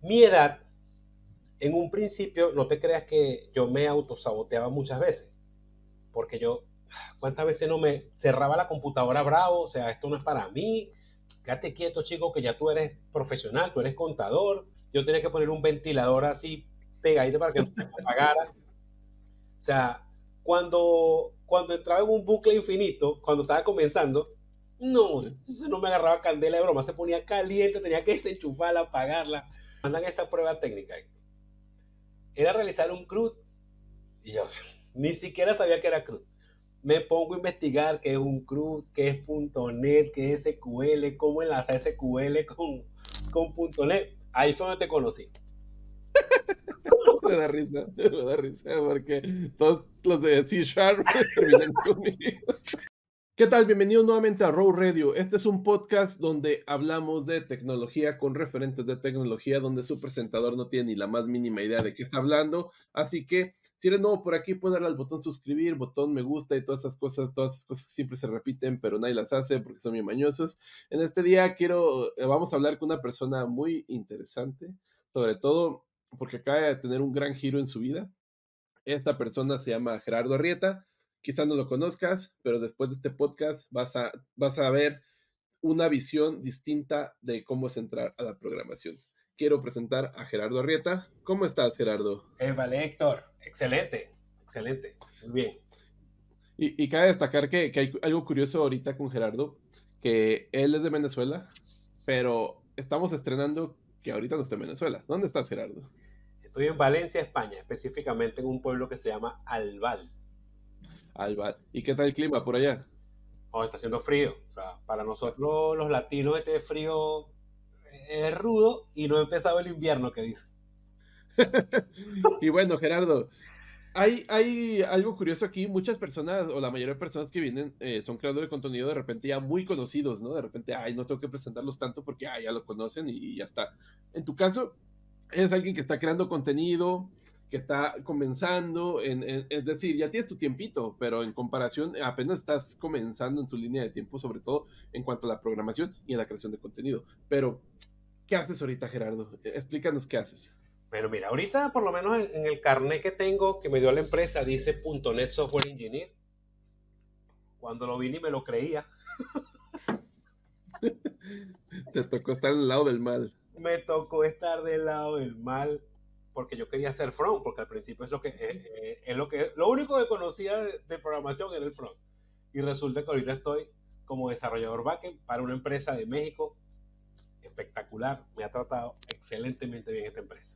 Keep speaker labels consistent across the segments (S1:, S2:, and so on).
S1: Mi edad, en un principio, no te creas que yo me autosaboteaba muchas veces, porque yo, ¿cuántas veces no me cerraba la computadora bravo? O sea, esto no es para mí, quédate quieto, chico, que ya tú eres profesional, tú eres contador. Yo tenía que poner un ventilador así pegadito para que no se me apagara. O sea, cuando entraba en un bucle infinito, cuando estaba comenzando, no, no me agarraba candela de broma, se ponía caliente, tenía que desenchufarla, apagarla. Mandan esa prueba técnica. Era realizar un CRUD y yo ni siquiera sabía que era CRUD. Me pongo a investigar qué es un CRUD, qué es .NET, qué es SQL, cómo enlazar SQL con .NET. Ahí fue donde te conocí.
S2: Me da risa porque todos los de C Sharp terminan conmigo. ¿Qué tal? Bienvenidos nuevamente a Raw Radio. Este es un podcast donde hablamos de tecnología con referentes de tecnología, donde su presentador no tiene ni la más mínima idea de qué está hablando. Así que, si eres nuevo por aquí, puedes darle al botón suscribir, botón me gusta y todas esas cosas siempre se repiten, pero nadie las hace porque son bien mañosos. En este día vamos a hablar con una persona muy interesante, sobre todo porque acaba de tener un gran giro en su vida. Esta persona se llama Gerardo Arrieta. Quizás no lo conozcas, pero después de este podcast vas a ver una visión distinta de cómo es entrar a la programación. Quiero presentar a Gerardo Arrieta. ¿Cómo estás, Gerardo?
S1: Vale, Héctor, excelente, excelente, muy bien.
S2: Y cabe destacar que hay algo curioso ahorita con Gerardo, que él es de Venezuela, pero estamos estrenando que ahorita no está en Venezuela. ¿Dónde estás, Gerardo?
S1: Estoy en Valencia, España, específicamente en un pueblo que se llama Albal.
S2: Alba. ¿Y qué tal el clima por allá?
S1: Oh, está haciendo frío. O sea, para nosotros los latinos este frío es rudo y no ha empezado el invierno, que dice.
S2: Y bueno, Gerardo, hay algo curioso aquí. Muchas personas, o la mayoría de personas que vienen, son creadores de contenido de repente ya muy conocidos, ¿no? De repente, ay, no tengo que presentarlos tanto porque ya lo conocen y ya está. En tu caso, eres alguien que está creando contenido, que está comenzando, es decir, ya tienes tu tiempito, pero en comparación, apenas estás comenzando en tu línea de tiempo, sobre todo en cuanto a la programación y a la creación de contenido. Pero, ¿qué haces ahorita, Gerardo? Explícanos qué haces.
S1: Pero mira, ahorita por lo menos en el carnet que tengo, que me dio la empresa, dice .NET Software Engineer. Cuando lo vi ni me lo creía.
S2: Te tocó estar en el lado del mal.
S1: Me tocó estar del lado del mal porque yo quería hacer front, porque al principio lo único que conocía de programación era el front. Y resulta que ahorita estoy como desarrollador backend para una empresa de México espectacular. Me ha tratado excelentemente bien esta empresa.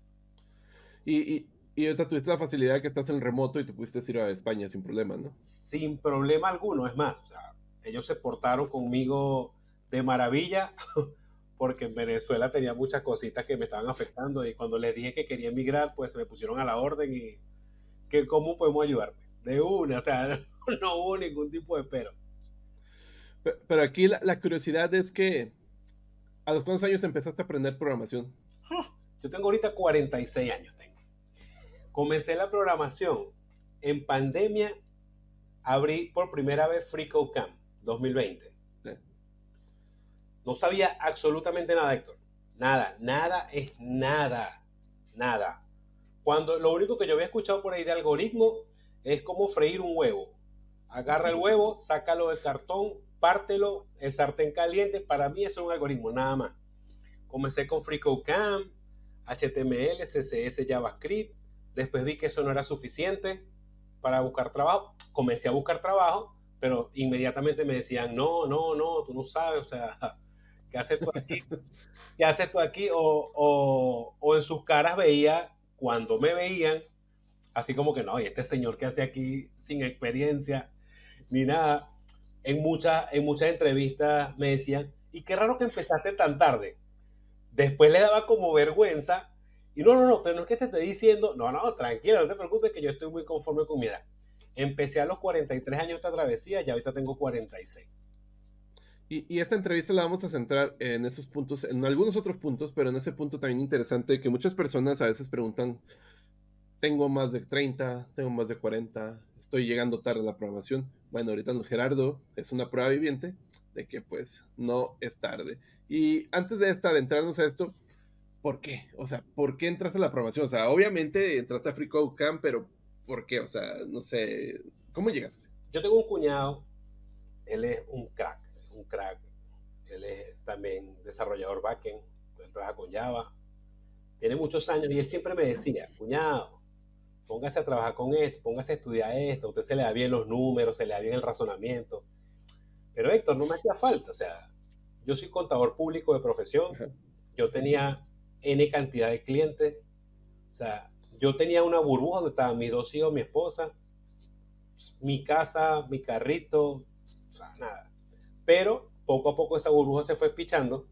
S2: Y o sea, tuviste la facilidad de que estás en remoto y te pudiste ir a España sin problema, ¿no?
S1: Sin problema alguno, es más, o sea, ellos se portaron conmigo de maravilla porque en Venezuela tenía muchas cositas que me estaban afectando y cuando les dije que quería emigrar, pues se me pusieron a la orden y que cómo podemos ayudarte. De una, o sea, no hubo ningún tipo de pero.
S2: Pero aquí la curiosidad es que, ¿a los cuántos años empezaste a aprender programación?
S1: Yo tengo ahorita 46 años. Comencé la programación en pandemia, abrí por primera vez FreeCodeCamp 2020.
S2: Sí.
S1: No sabía absolutamente nada, Héctor. Nada, nada es nada, nada. Cuando lo único que yo había escuchado por ahí de algoritmo es como freír un huevo. Agarra el huevo, sácalo del cartón, pártelo, el sartén caliente. Para mí eso es un algoritmo, nada más. Comencé con FreeCodeCamp, HTML, CSS, JavaScript. Después vi que eso no era suficiente para buscar trabajo. Comencé a buscar trabajo, pero inmediatamente me decían, no, no, no, tú no sabes, o sea, ¿qué haces tú aquí? ¿Qué haces tú aquí? O en sus caras veía, cuando me veían, así como que no, y este señor que hace aquí sin experiencia ni nada. En muchas entrevistas me decían, y qué raro que empezaste tan tarde. Después le daba como vergüenza, y no, no, no, pero no es que te esté diciendo, no, no, tranquilo, no te preocupes, que yo estoy muy conforme con mi edad. Empecé a los 43 años esta travesía, ya ahorita tengo 46.
S2: Y esta entrevista la vamos a centrar en esos puntos, en algunos otros puntos, pero en ese punto también interesante que muchas personas a veces preguntan, tengo más de 30, tengo más de 40, estoy llegando tarde a la programación. Bueno, ahorita Gerardo es una prueba viviente de que pues no es tarde. Y antes de adentrarnos a esto, ¿por qué? O sea, ¿por qué entraste a la programación? O sea, obviamente entraste a Free Code Camp, pero ¿por qué? O sea, no sé, ¿cómo llegaste?
S1: Yo tengo un cuñado, él es un crack. Él es también desarrollador backend, él trabaja con Java, tiene muchos años y él siempre me decía, cuñado, póngase a trabajar con esto, póngase a estudiar esto, a usted se le da bien los números, se le da bien el razonamiento. Pero Héctor, no me hacía falta, o sea, yo soy contador público de profesión,
S2: Ajá.
S1: yo tenía N cantidad de clientes, o sea, yo tenía una burbuja donde estaban mis dos hijos, mi esposa, mi casa, mi carrito, o sea, nada. Pero poco a poco esa burbuja se fue pichando,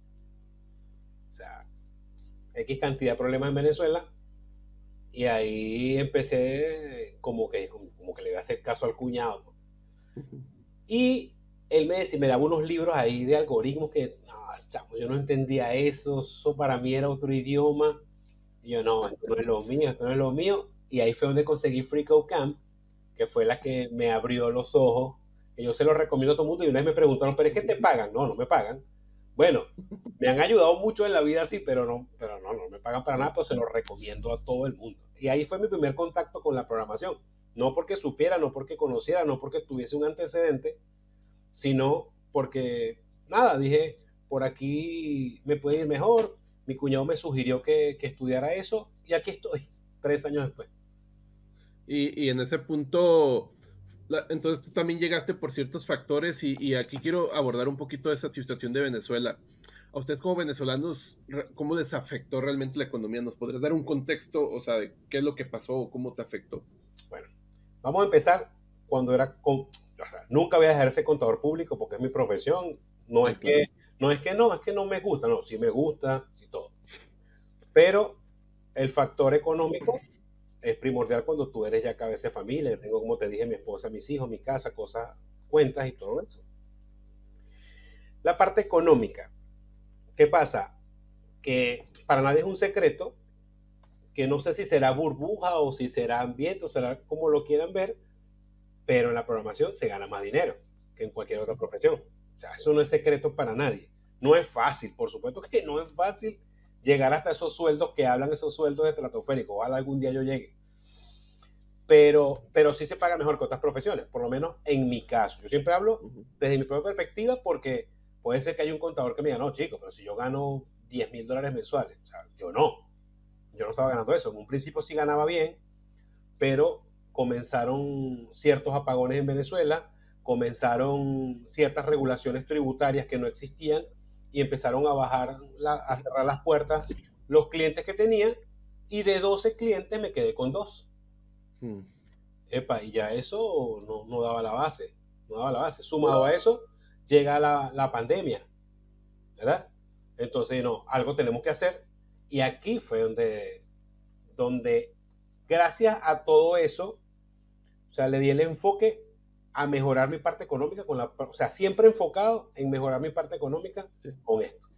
S1: o sea, X cantidad de problemas en Venezuela, y ahí empecé como que le iba a hacer caso al cuñado, ¿no?
S2: Ujú.
S1: Y él me decía, me daba unos libros ahí de algoritmos que, no, chamo, yo no entendía eso para mí era otro idioma. Y yo, no, esto no es lo mío, esto no es lo mío. Y ahí fue donde conseguí FreeCodeCamp, que fue la que me abrió los ojos, que yo se lo recomiendo a todo el mundo. Y una vez me preguntaron, ¿pero es que te pagan? No, no me pagan. Bueno, me han ayudado mucho en la vida, sí, pero no me pagan para nada, pero se lo recomiendo a todo el mundo. Y ahí fue mi primer contacto con la programación. No porque supiera, no porque conociera, no porque tuviese un antecedente, sino porque, nada, dije, por aquí me puede ir mejor. Mi cuñado me sugirió que estudiara eso y aquí estoy, 3 años después.
S2: Y en ese punto, entonces tú también llegaste por ciertos factores y aquí quiero abordar un poquito esa situación de Venezuela. A ustedes como venezolanos, ¿cómo les afectó realmente la economía? ¿Nos podrías dar un contexto, o sea, de qué es lo que pasó o cómo te afectó?
S1: Bueno, vamos a empezar cuando o sea, nunca voy a ejercer contador público porque es mi profesión. No
S2: Sí,
S1: es
S2: claro.
S1: que, es que no me gusta, no, sí me gusta y todo. Pero el factor económico es primordial cuando tú eres ya cabeza de familia. Tengo, como te dije, mi esposa, mis hijos, mi casa, cosas, cuentas y todo eso. La parte económica, ¿qué pasa? Que para nadie es un secreto, que no sé si será burbuja o si será ambiente o será como lo quieran ver, pero en la programación se gana más dinero que en cualquier otra profesión. O sea, eso no es secreto para nadie. No es fácil, por supuesto que no es fácil llegar hasta esos sueldos que hablan, esos sueldos estratosféricos. Ojalá algún día yo llegue. Pero sí se paga mejor que otras profesiones, por lo menos en mi caso. Yo siempre hablo
S2: Ujú.
S1: desde mi propia perspectiva porque puede ser que haya un contador que me diga, no, chico, pero si yo gano $10,000 mensuales, o sea, yo no estaba ganando eso. En un principio sí ganaba bien, pero comenzaron ciertos apagones en Venezuela, comenzaron ciertas regulaciones tributarias que no existían y empezaron a a cerrar las puertas los clientes que tenía y de 12 clientes me quedé con dos.
S2: Mm.
S1: Epa, y ya eso no daba la base, no daba la base. Sumado a eso, llega la pandemia, ¿verdad? Entonces, no, algo tenemos que hacer. Y aquí fue donde gracias a todo eso, o sea, le di el enfoque a mejorar mi parte económica o sea, siempre enfocado en mejorar mi parte económica
S2: Sí.
S1: con esto.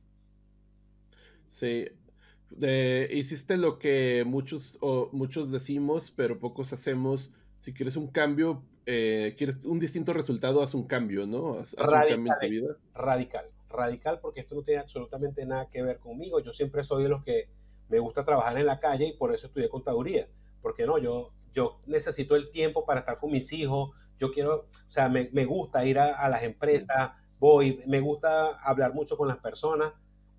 S2: Sí, hiciste lo que muchos decimos, pero pocos hacemos. Si quieres un cambio, quieres un distinto resultado, haz un cambio, ¿no? Haz un cambio en
S1: Radical,
S2: tu vida.
S1: radical, porque esto no tiene absolutamente nada que ver conmigo. Yo siempre soy de los que me gusta trabajar en la calle y por eso estudié contaduría. Porque no, yo necesito el tiempo para estar con mis hijos. Yo quiero, o sea, me gusta ir a las empresas, voy, me gusta hablar mucho con las personas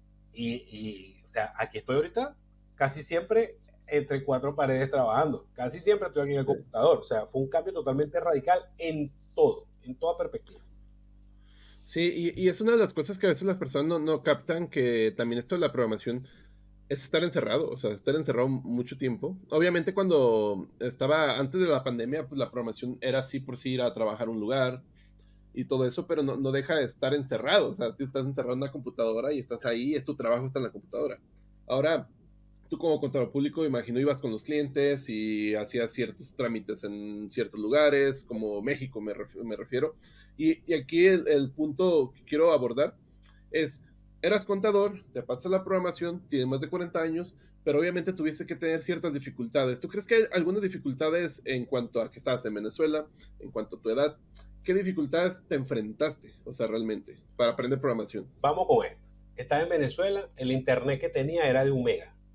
S1: o sea, aquí estoy ahorita casi siempre entre cuatro paredes trabajando. Casi siempre estoy aquí en el
S2: Sí.
S1: computador. O sea, fue un cambio totalmente radical en todo, en toda perspectiva.
S2: Sí, y es una de las cosas que a veces las personas no captan, que también esto de la programación es estar encerrado, o sea, estar encerrado mucho tiempo. Obviamente cuando estaba antes de la pandemia, pues la programación era así por sí ir a trabajar a un lugar y todo eso, pero no deja de estar encerrado, o sea, tú estás encerrado en una computadora y estás ahí, es tu trabajo, está en la computadora. Ahora, tú como contador público, imagino, ibas con los clientes y hacías ciertos trámites en ciertos lugares, como México me refiero. Y aquí el punto que quiero abordar es, eras contador, te pasas la programación, tienes más de 40 años, pero obviamente tuviste que tener ciertas dificultades. ¿Tú crees que hay algunas dificultades en cuanto a que estabas en Venezuela, en cuanto a tu edad? ¿Qué dificultades te enfrentaste, o sea, realmente, para aprender programación?
S1: Vamos con esto. Estaba en Venezuela, el internet que tenía era de 1 mega.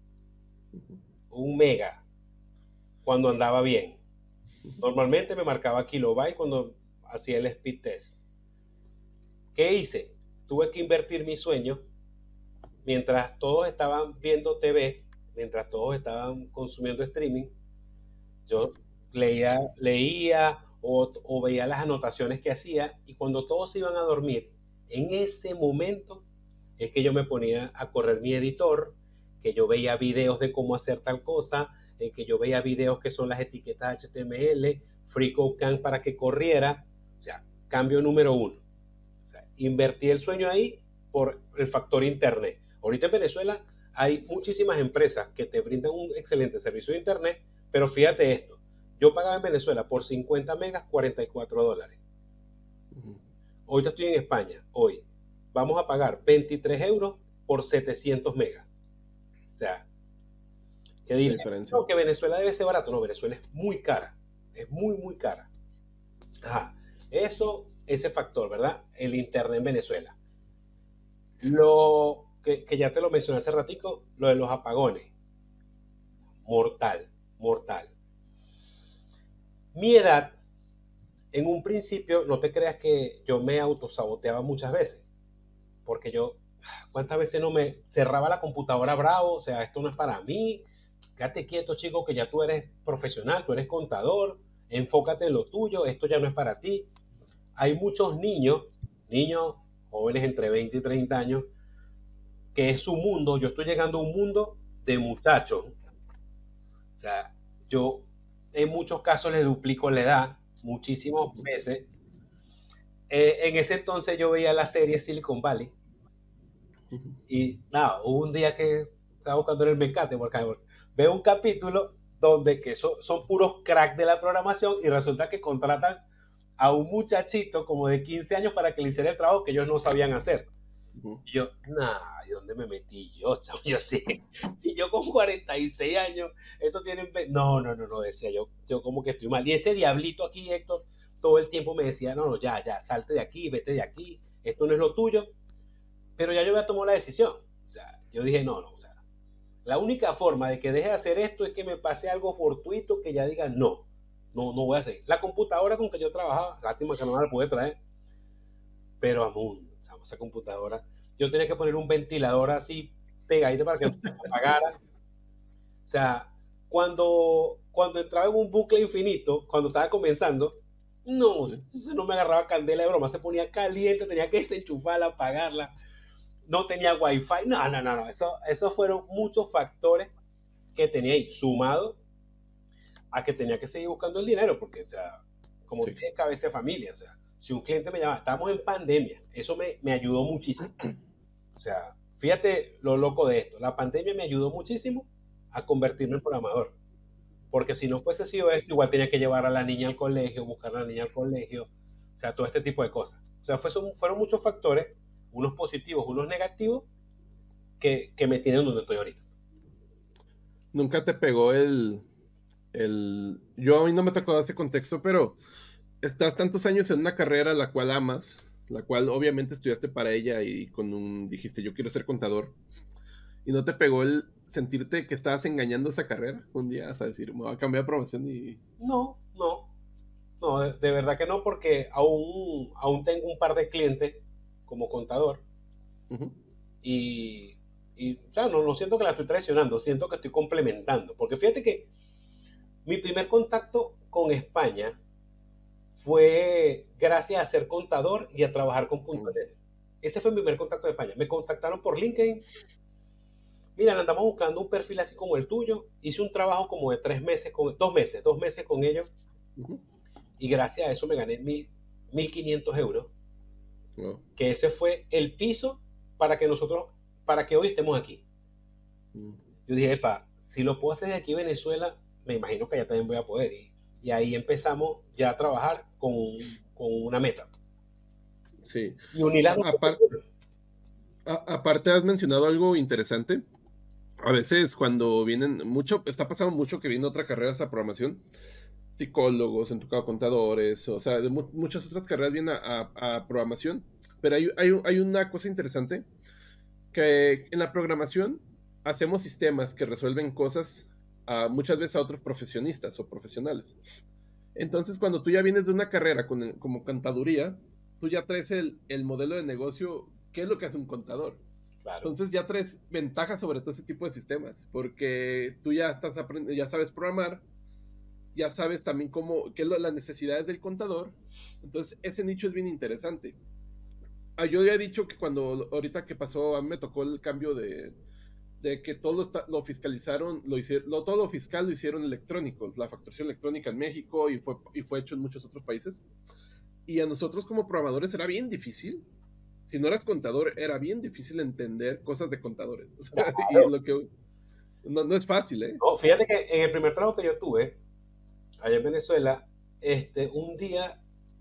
S1: 1 mega cuando andaba bien. Normalmente me marcaba kilobyte cuando hacía el speed test. ¿Qué hice? Tuve que invertir mi sueño mientras todos estaban viendo TV, mientras todos estaban consumiendo streaming. Yo leía o veía las anotaciones que hacía, y cuando todos se iban a dormir, en ese momento es que yo me ponía a correr mi editor, que yo veía videos de cómo hacer tal cosa, que yo veía videos que son las etiquetas HTML, FreeCodeCamp para que corriera. O sea, cambio número uno. O sea, invertí el sueño ahí por el factor internet. Ahorita en Venezuela hay muchísimas empresas que te brindan un excelente servicio de internet, pero fíjate esto, yo pagaba en Venezuela por 50 megas $44. Ahorita estoy en España, hoy vamos a pagar 23 euros por 700 megas. O sea, que dice, no, que Venezuela debe ser barato. No, Venezuela es muy cara, es muy, muy cara. Ajá, ese factor, ¿verdad? El internet en Venezuela. Lo que ya te lo mencioné hace ratico, lo de los apagones. Mortal, mortal. Mi edad, en un principio, no te creas que yo me autosaboteaba muchas veces, porque yo, ¿cuántas veces no me cerraba la computadora bravo? O sea, esto no es para mí, quédate quieto, chico, que ya tú eres profesional, tú eres contador, enfócate en lo tuyo, esto ya no es para ti. Hay muchos niños jóvenes entre 20 y 30 años, que es su mundo. Yo estoy llegando a un mundo de muchachos. O sea, yo en muchos casos les duplico la edad, muchísimas veces. En ese entonces yo veía la serie Silicon Valley y nada, hubo un día que estaba buscando en el Mecate, porque veo un capítulo donde que son puros crack de la programación y resulta que contratan a un muchachito como de 15 años para que le hiciera el trabajo que ellos no sabían hacer. Y yo, nah, ¿y dónde me metí yo, chavo? Yo sí. Y yo con 46 años, esto tiene... No, no, no, no, decía yo como que estoy mal. Y ese diablito aquí, Héctor, todo el tiempo me decía, no, no, ya, salte de aquí, vete de aquí, esto no es lo tuyo. Pero ya yo había tomado la decisión. O sea, yo dije, no, no, o sea, la única forma de que deje de hacer esto es que me pase algo fortuito que ya diga, no voy a hacer. La computadora con que yo trabajaba, lástima que no me la pude traer, pero aún, esa computadora, yo tenía que poner un ventilador así pegadito para que no se apagara. O sea, cuando entraba en un bucle infinito, cuando estaba comenzando, no me agarraba candela de broma, se ponía caliente, tenía que desenchufarla, apagarla, no tenía wifi, no, eso fueron muchos factores que tenía ahí, sumado a que tenía que seguir buscando el dinero, porque, o sea, como sí, tiene cabeza de familia, o sea, si un cliente me llama, estamos en pandemia, eso me ayudó muchísimo. O sea, fíjate lo loco de esto, la pandemia me ayudó muchísimo a convertirme en programador, porque si no fuese sido esto, igual tenía que llevar a la niña al colegio, buscar a la niña al colegio, o sea, todo este tipo de cosas. O sea, fueron muchos factores, unos positivos, unos negativos, que me tienen donde estoy ahorita.
S2: ¿Nunca te pegó yo a mí no me tocó ese contexto, pero estás tantos años en una carrera la cual amas, la cual obviamente estudiaste para ella y dijiste yo quiero ser contador, y no te pegó el sentirte que estabas engañando esa carrera un día, vas a decir, me voy a cambiar de profesión y...
S1: No, de verdad que no, porque aún tengo un par de clientes como contador. Uh-huh. Y o sea, no siento que la estoy traicionando, siento que estoy complementando. Porque fíjate que mi primer contacto con España fue gracias a ser contador y a trabajar con .NET. Ese fue mi primer contacto de España. Me contactaron por LinkedIn. Mira, andamos buscando un perfil así como el tuyo. Hice un trabajo como de 2 meses con ellos. Uh-huh. Y gracias a eso me gané 1.500 euros. Wow. Que ese fue el piso para que hoy estemos aquí. Yo dije, epa, si lo puedo hacer de aquí en Venezuela, me imagino que allá también voy a poder. Y ahí empezamos ya a trabajar con una meta.
S2: Sí.
S1: Y unir las dos.
S2: Aparte has mencionado algo interesante. A veces cuando está pasando mucho que viene otra carrera a programación, psicólogos, en tu caso contadores, o sea, de muchas otras carreras vienen a programación, pero hay una cosa interesante, que en la programación hacemos sistemas que resuelven cosas muchas veces a otros profesionistas o profesionales. Entonces, cuando tú ya vienes de una carrera como contaduría, tú ya traes el modelo de negocio, ¿qué es lo que hace un contador?
S1: Claro.
S2: Entonces ya traes ventajas sobre todo ese tipo de sistemas, porque tú ya ya sabes programar, ya sabes también qué es las necesidades del contador. Entonces, ese nicho es bien interesante. Yo ya he dicho que ahorita que pasó, a mí me tocó el cambio de que todo lo fiscalizaron, todo lo fiscal lo hicieron electrónico, la facturación electrónica en México y fue hecho en muchos otros países. Y a nosotros como programadores era bien difícil. Si no eras contador, era bien difícil entender cosas de contadores. O sea, y
S1: Claro.
S2: lo que no es fácil, ¿eh?
S1: No, fíjate que en el primer trabajo que yo tuve, allá en Venezuela, un día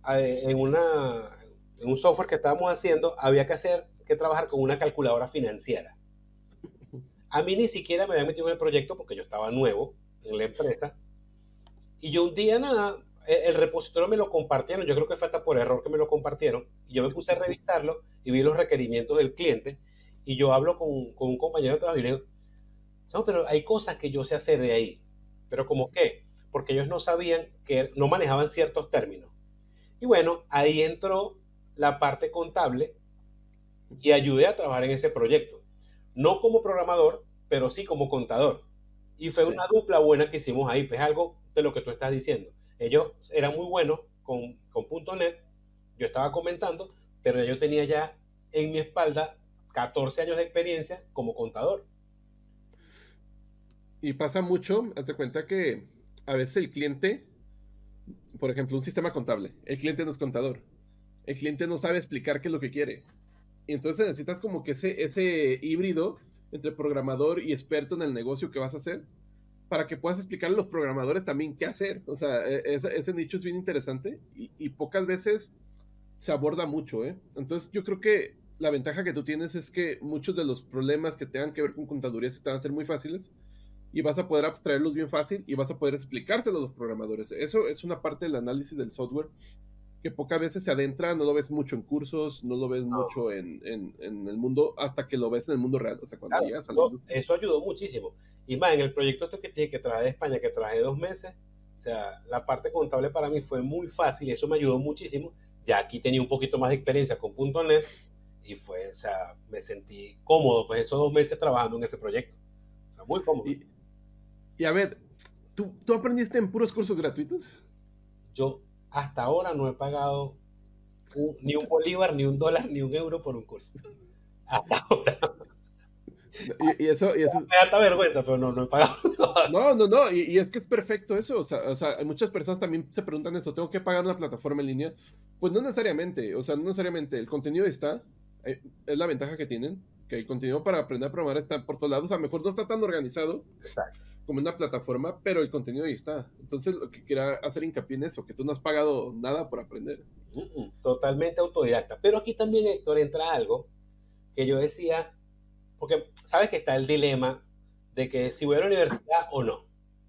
S1: en un software que estábamos haciendo, había que trabajar con una calculadora financiera. A mí ni siquiera me había metido en el proyecto porque yo estaba nuevo en la empresa. Y yo un día nada, el repositorio me lo compartieron, yo creo que fue hasta por error que me lo compartieron, y yo me puse a revisarlo y vi los requerimientos del cliente, y yo hablo con un compañero de trabajo y le digo, no, pero hay cosas que yo sé hacer de ahí, pero ¿cómo qué? Porque ellos no sabían que no manejaban ciertos términos. Y bueno, ahí entró la parte contable y ayudé a trabajar en ese proyecto. No como programador, pero sí como contador. Y fue
S2: Sí.
S1: una dupla buena que hicimos ahí, pues algo de lo que tú estás diciendo. Ellos eran muy buenos con .NET, yo estaba comenzando, pero yo tenía ya en mi espalda 14 años de experiencia como contador.
S2: Y pasa mucho, haz de cuenta que a veces el cliente, por ejemplo, un sistema contable, el cliente no es contador. El cliente no sabe explicar qué es lo que quiere. Y entonces necesitas como que ese híbrido entre programador y experto en el negocio que vas a hacer para que puedas explicar a los programadores también qué hacer. O sea, ese nicho es bien interesante y pocas veces se aborda mucho, ¿eh? Entonces yo creo que la ventaja que tú tienes es que muchos de los problemas que tengan que ver con contaduría se te van a hacer muy fáciles y vas a poder abstraerlos bien fácil y vas a poder explicárselos a los programadores. Eso es una parte del análisis del software que pocas veces se adentra, no lo ves mucho en cursos, no lo ves
S1: No,
S2: mucho en el mundo, hasta que lo ves en el mundo real, o sea, cuando
S1: claro,
S2: llegas a la
S1: no,
S2: industria.
S1: eso ayudó muchísimo. Y más, en el proyecto este que te dije que trabajé de España, que trabajé 2 meses, o sea, la parte contable para mí fue muy fácil y eso me ayudó muchísimo. Ya aquí tenía un poquito más de experiencia con .NET y fue, o sea, me sentí cómodo, pues esos 2 meses trabajando en ese proyecto. O sea, muy cómodo.
S2: Y, y a ver, ¿tú aprendiste en puros cursos gratuitos?
S1: Yo hasta ahora no he pagado ni un bolívar, ni un dólar, ni un euro por un curso. Hasta ahora.
S2: Y eso,
S1: Me da hasta vergüenza, pero no he pagado.
S2: no, y es que es perfecto eso, o sea, hay muchas personas también se preguntan eso, ¿tengo que pagar una plataforma en línea? Pues no necesariamente, o sea, no necesariamente, el contenido está, es la ventaja que tienen, que el contenido para aprender a programar está por todos lados, a lo mejor no está tan organizado
S1: Exacto.
S2: como una plataforma, pero el contenido ahí está. Entonces, lo que quería hacer hincapié en eso, que tú no has pagado nada por aprender.
S1: Totalmente autodidacta. Pero aquí también, Héctor, entra algo que yo decía, porque sabes que está el dilema de que si voy a la universidad o no.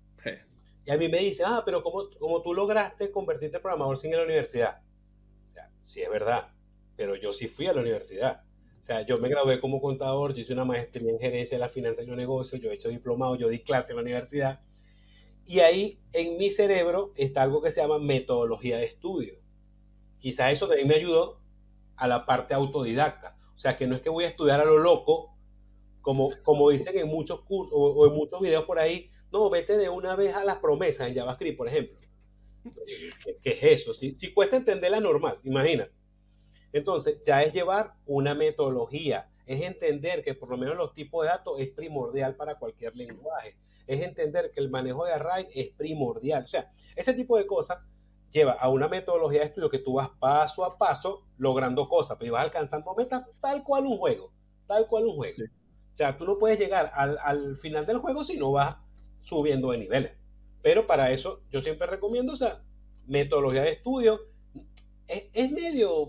S1: Y a mí me dice, pero ¿cómo tú lograste convertirte en programador sin ir a la universidad? O sea, sí es verdad, pero yo sí fui a la universidad. O sea, yo me gradué como contador, yo hice una maestría en gerencia de la finanza y los negocios, yo he hecho diplomado, yo di clase en la universidad. Y ahí en mi cerebro está algo que se llama metodología de estudio. Quizás eso también me ayudó a la parte autodidacta. O sea, que no es que voy a estudiar a lo loco, como dicen en muchos cursos o en muchos videos por ahí, no, vete de una vez a las promesas en JavaScript, por ejemplo. ¿Qué es eso? Si cuesta entenderla normal, imagina. Entonces, ya es llevar una metodología, es entender que por lo menos los tipos de datos es primordial para cualquier lenguaje, es entender que el manejo de array es primordial. O sea, ese tipo de cosas lleva a una metodología de estudio que tú vas paso a paso logrando cosas, pero vas alcanzando metas tal cual un juego, tal cual un juego.
S2: Sí.
S1: O sea, tú no puedes llegar al final del juego si no vas subiendo de niveles. Pero para eso yo siempre recomiendo, o sea, metodología de estudio. Es medio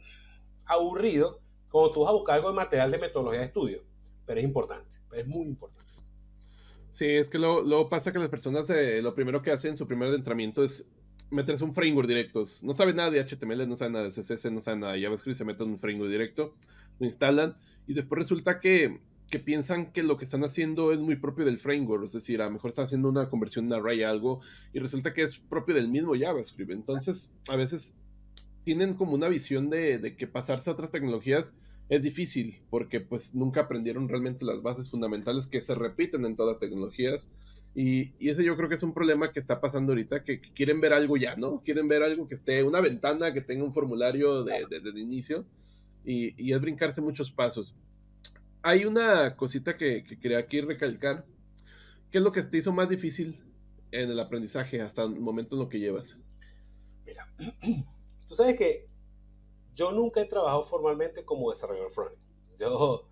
S1: aburrido cuando tú vas a buscar algo de material de metodología de estudio, pero es importante, es muy importante.
S2: Sí, es que luego pasa que las personas lo primero que hacen, su primer adentramiento es meterse un framework directo. No saben nada de HTML, no saben nada de CSS, no saben nada de JavaScript, se meten un framework directo, lo instalan y después resulta que que piensan que lo que están haciendo es muy propio del framework, es decir, a lo mejor están haciendo una conversión de array a algo y resulta que es propio del mismo JavaScript. Entonces, a veces tienen como una visión de que pasarse a otras tecnologías es difícil, porque pues nunca aprendieron realmente las bases fundamentales que se repiten en todas las tecnologías. Y ese yo creo que es un problema que está pasando ahorita, que quieren ver algo ya, ¿no? Quieren ver algo que esté, una ventana, que tenga un formulario de inicio, y es brincarse muchos pasos. Hay una cosita que quería aquí recalcar. ¿Qué es lo que te hizo más difícil en el aprendizaje hasta el momento en lo que llevas?
S1: Mira, tú sabes que yo nunca he trabajado formalmente como desarrollador frontend. Yo,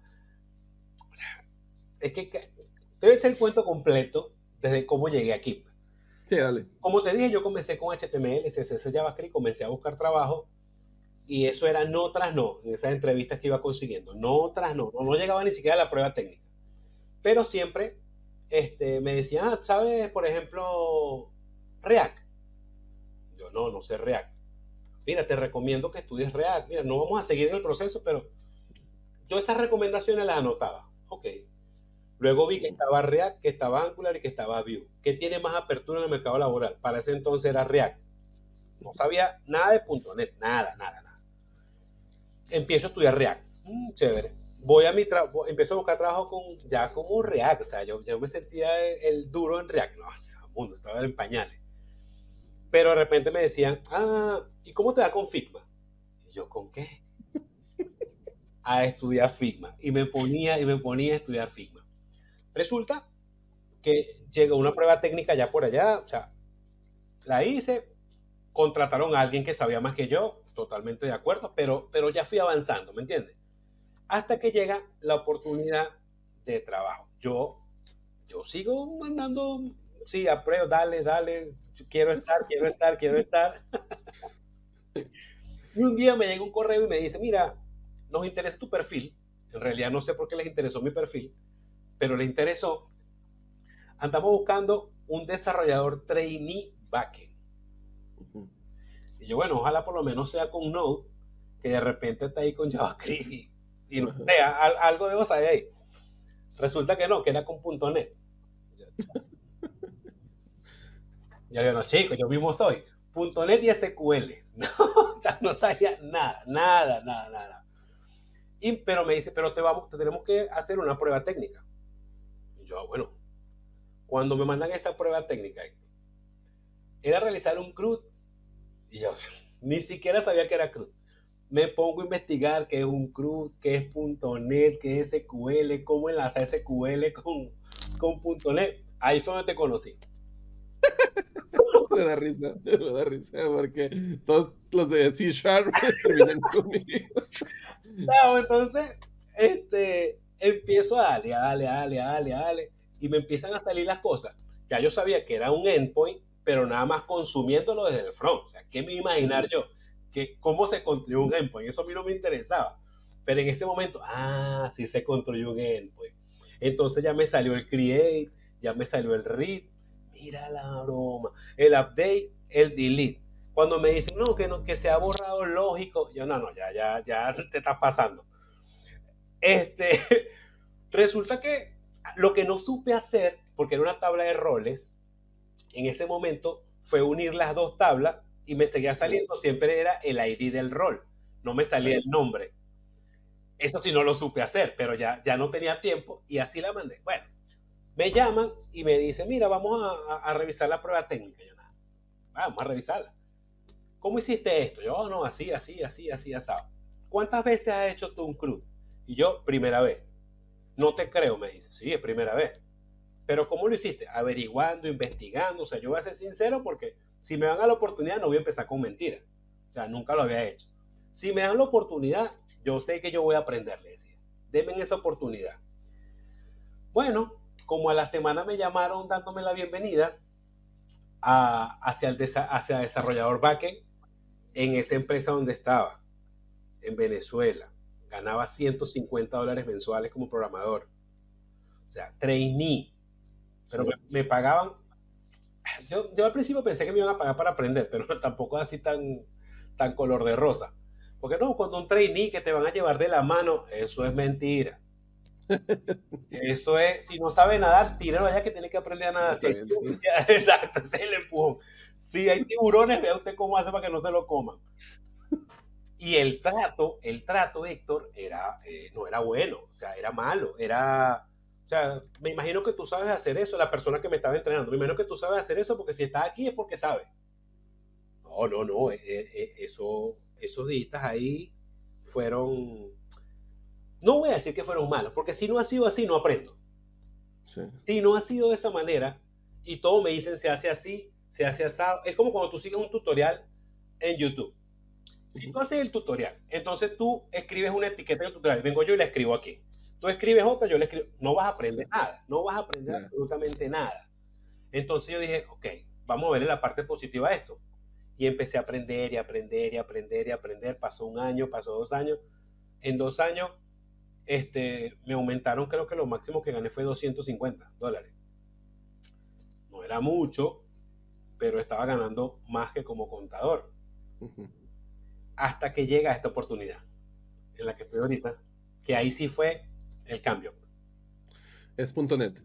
S1: es que debe ser el cuento completo desde cómo llegué aquí.
S2: Sí, dale.
S1: Como te dije, yo comencé con HTML, CSS, JavaScript, comencé a buscar trabajo y eso era no tras no, en esas entrevistas que iba consiguiendo, no tras no, no llegaba ni siquiera a la prueba técnica. Pero siempre me decían, ah, ¿sabes, por ejemplo, React? Yo no sé React. Mira, te recomiendo que estudies React. Mira, no vamos a seguir en el proceso, pero yo esas recomendaciones las anotaba. Ok. Luego vi que estaba React, que estaba Angular y que estaba Vue. ¿Qué tiene más apertura en el mercado laboral? Para ese entonces era React. No sabía nada de .NET, nada, nada, nada. Empiezo a estudiar React. Chévere. Empiezo a buscar trabajo ya como React. O sea, yo me sentía el duro en React. No, el mundo estaba en pañales. Pero de repente me decían, ah, ¿y cómo te va con Figma? Y yo, ¿con qué? A estudiar Figma. Y me ponía a estudiar Figma. Resulta que llegó una prueba técnica ya por allá, o sea, la hice, contrataron a alguien que sabía más que yo, totalmente de acuerdo, pero ya fui avanzando, ¿me entiendes? Hasta que llega la oportunidad de trabajo. Yo sigo mandando, sí, apruebo, dale, quiero estar. Y un día me llega un correo y me dice, mira, nos interesa tu perfil. En realidad no sé por qué les interesó mi perfil, pero les interesó. Andamos buscando un desarrollador trainee backend. Y yo, bueno, ojalá por lo menos sea con Node, que de repente está ahí con JavaScript y no sé, algo debo saber ahí. Resulta que no, que era con .NET. Yo digo, no, chicos, yo mismo soy. .NET y SQL. No, no sabía nada. Pero me dice, pero te tenemos que hacer una prueba técnica. Y yo, bueno, cuando me mandan esa prueba técnica, era realizar un CRUD. Y yo ni siquiera sabía que era CRUD. Me pongo a investigar qué es un CRUD, qué es .NET, qué es SQL, cómo enlazar SQL con .NET. Ahí fue donde te conocí.
S2: Me da risa, porque todos los de C# terminan conmigo.
S1: Claro, entonces, empiezo a darle, y me empiezan a salir las cosas. Ya yo sabía que era un endpoint, pero nada más consumiéndolo desde el front. O sea, ¿qué me iba a imaginar yo? ¿Cómo se construyó un endpoint? Eso a mí no me interesaba. Pero en ese momento, sí se construyó un endpoint. Entonces ya me salió el create, ya me salió el read. Mira la broma. El update, el delete. Cuando me dicen, no, que se ha borrado lógico, yo no, ya te estás pasando. Este, resulta que lo que no supe hacer, porque era una tabla de roles, en ese momento fue unir las dos tablas y me seguía saliendo, siempre era el ID del rol, no me salía el nombre. Eso sí no lo supe hacer, pero ya no tenía tiempo y así la mandé. Bueno, me llaman y me dicen, mira, vamos a revisar la prueba técnica. Yo, nada, vamos a revisarla. ¿Cómo hiciste esto? Yo, no, así, asado. ¿Cuántas veces has hecho tú un CRUD? Y yo, primera vez. No te creo, me dice. Sí, es primera vez. Pero ¿cómo lo hiciste? Averiguando, investigando. O sea, yo voy a ser sincero porque si me dan a la oportunidad no voy a empezar con mentiras. O sea, nunca lo había hecho. Si me dan la oportunidad, yo sé que yo voy a aprender, le decía. Denme esa oportunidad. Bueno, como a la semana me llamaron dándome la bienvenida hacia desarrollador backend, en esa empresa donde estaba, en Venezuela, ganaba $150 mensuales como programador. O sea, trainee. Pero sí, me pagaban. Yo al principio pensé que me iban a pagar para aprender, pero tampoco así tan color de rosa. Porque no, cuando un trainee que te van a llevar de la mano, eso es mentira. Eso es, si no sabe nadar, tíralo allá que tiene que aprender a nadar. Si
S2: Está
S1: hay
S2: bien.
S1: exacto, ese es el empujón. Si hay tiburones, vea usted cómo hace para que no se lo coman. Y el trato, Héctor, no era bueno, o sea, era malo, o sea, me imagino que tú sabes hacer eso, la persona que me estaba entrenando, me imagino que tú sabes hacer eso porque si estás aquí es porque sabes. No, no, no, esos días ahí fueron, no voy a decir que fueron malos, porque si no ha sido así, no aprendo.
S2: Sí.
S1: Si no ha sido de esa manera, y todos me dicen se hace así, se hace asado, es como cuando tú sigues un tutorial en YouTube. Si
S2: Ujú.
S1: tú haces el tutorial, entonces tú escribes una etiqueta en el tutorial, vengo yo y la escribo aquí. Tú escribes otra, yo la escribo. No vas a
S2: Sí.
S1: aprender nada, no vas a aprender
S2: Ya.
S1: absolutamente nada. Entonces yo dije, ok, vamos a verle la parte positiva a esto. Y empecé a aprender y aprender y aprender y aprender. Pasó un año, pasó 2 años. En 2 años me aumentaron, creo que lo máximo que gané fue $250. No era mucho, pero estaba ganando más que como contador.
S2: Ujú.
S1: Hasta que llega esta oportunidad en la que estoy ahorita, que ahí sí fue el cambio.
S2: Es punto .net.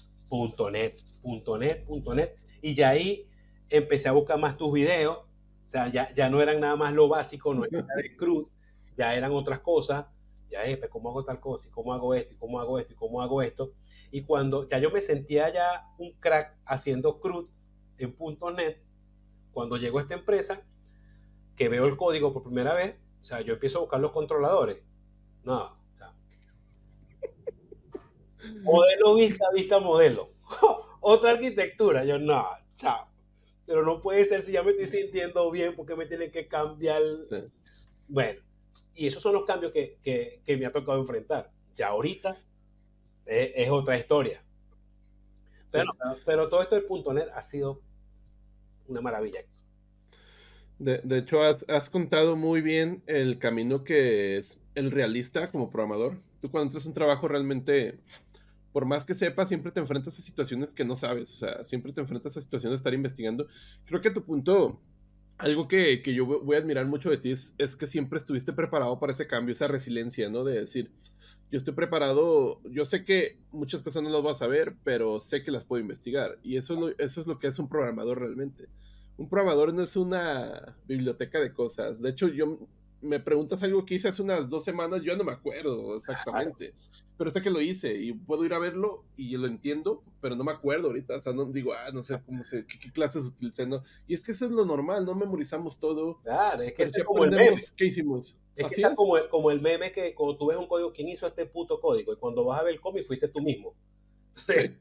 S1: .net. Y ya ahí empecé a buscar más tus videos, o sea, ya no eran nada más lo básico, no era el CRUD, ya eran otras cosas, ya es, pues, cómo hago tal cosa, y cómo hago esto, y cómo hago esto, y cómo hago esto. Y cuando ya yo me sentía ya un crack haciendo CRUD en .net, cuando llegó a esta empresa, que veo el código por primera vez, o sea, yo empiezo a buscar los controladores. No, o sea, modelo vista, vista modelo. Otra arquitectura. Yo, no, chao. Pero no puede ser si ya me estoy sintiendo bien, porque me tienen que cambiar.
S2: Sí.
S1: Bueno, y esos son los cambios que me ha tocado enfrentar. Ya ahorita es otra historia.
S2: Sí.
S1: Pero todo esto del punto .NET ha sido una maravilla.
S2: De hecho, has contado muy bien el camino que es el realista como programador. Tú cuando entras a un trabajo realmente, por más que sepas, siempre te enfrentas a situaciones que no sabes. O sea, siempre te enfrentas a situaciones de estar investigando. Creo que a tu punto, algo que yo voy a admirar mucho de ti es que siempre estuviste preparado para ese cambio, esa resiliencia, ¿no? De decir, yo estoy preparado, yo sé que muchas cosas no las vas a ver, pero sé que las puedo investigar. Y eso es lo que es un programador realmente. Un programador no es una biblioteca de cosas. De hecho, yo me preguntas algo que hice hace unas 2 semanas, yo no me acuerdo
S1: Claro,
S2: exactamente, pero sé que lo hice y puedo ir a verlo y lo entiendo, pero no me acuerdo ahorita. O sea, no digo, no sé cómo qué clases utilicé, ¿no? Y es que eso es lo normal, no memorizamos todo,
S1: claro, es que
S2: pero
S1: este
S2: si
S1: es como el meme.
S2: aprendemos qué hicimos.
S1: Es que
S2: Así
S1: está
S2: es.
S1: como el meme que cuando tú ves un código, ¿quién hizo este puto código? Y cuando vas a ver el cómic, fuiste tú mismo.
S2: Sí.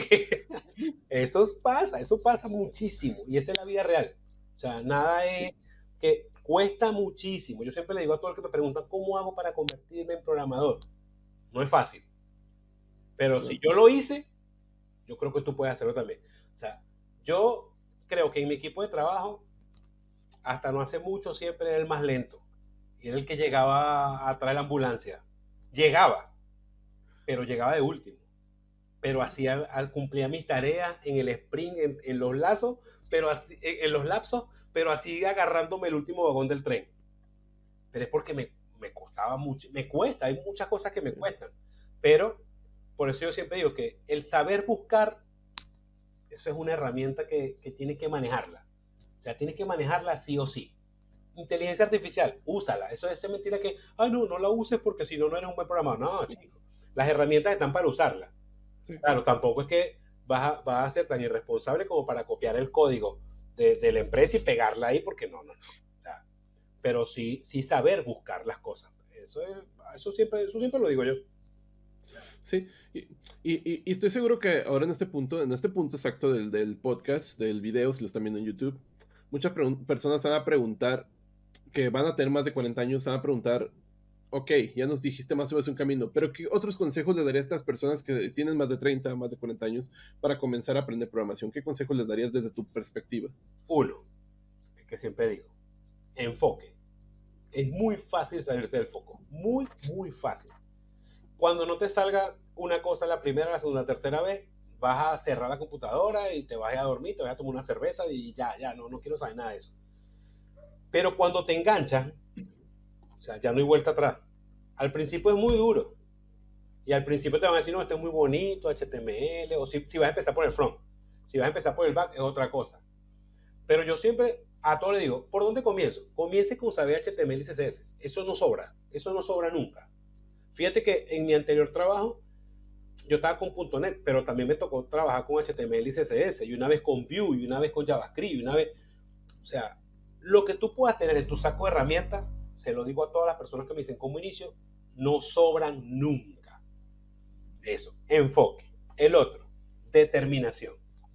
S1: Eso pasa muchísimo y esa es la vida real. O sea, nada es
S2: Sí.
S1: que cuesta muchísimo. Yo siempre le digo a todo el que me preguntan cómo hago para convertirme en programador. No es fácil, pero si
S2: No.
S1: yo lo hice, yo creo que tú puedes hacerlo también. O sea, yo creo que en mi equipo de trabajo, hasta no hace mucho, siempre era el más lento y era el que llegaba a traer la ambulancia. Llegaba, pero llegaba de último. Pero cumplía mis tareas en el sprint, en los lazos, pero así, en los lapsos, pero así agarrándome el último vagón del tren. Pero es porque me costaba mucho, me cuesta, hay muchas cosas que me
S2: Sí.
S1: cuestan. Pero por eso yo siempre digo que el saber buscar, eso es una herramienta que tienes que manejarla. O sea, tienes que manejarla sí o sí. Inteligencia artificial, úsala. Eso es mentira que, no la uses porque si no, no eres un buen programador. No, chico. Las herramientas están para usarlas.
S2: Sí.
S1: Claro, tampoco es que vas a ser tan irresponsable como para copiar el código de la empresa y pegarla ahí, porque no, no, no. O sea, pero sí saber buscar las cosas. Eso siempre lo digo yo.
S2: Sí, y estoy seguro que ahora en este punto exacto del podcast, del video, si lo están viendo en YouTube, muchas personas van a preguntar, que van a tener más de 40 años, van a preguntar, ok, ya nos dijiste más o menos un camino, pero ¿qué otros consejos le darías a estas personas que tienen más de 30, más de 40 años para comenzar a aprender programación? ¿Qué consejos les darías desde tu perspectiva?
S1: Uno, es que siempre digo, enfoque. Es muy fácil salirse del foco. Muy, muy fácil. Cuando no te salga una cosa la primera, la segunda, la tercera vez, vas a cerrar la computadora y te vas a dormir, te vas a tomar una cerveza y ya, no quiero saber nada de eso. Pero cuando te enganchas, o sea, ya no hay vuelta atrás. Al principio es muy duro Y al principio te van a decir, no, esto es muy bonito, HTML, o si vas a empezar por el front. Si vas a empezar por el back, es otra cosa. Pero yo siempre a todo le digo, ¿por dónde comienzo? Comience con saber HTML y CSS. Eso no sobra nunca. Fíjate que en mi anterior trabajo, yo estaba con .NET, pero también me tocó trabajar con HTML y CSS, y una vez con Vue, y una vez con JavaScript, y una vez, o sea, lo que tú puedas tener en tu saco de herramientas, se lo digo a todas las personas que me dicen como inicio, no sobran nunca. Eso, enfoque. El otro, determinación.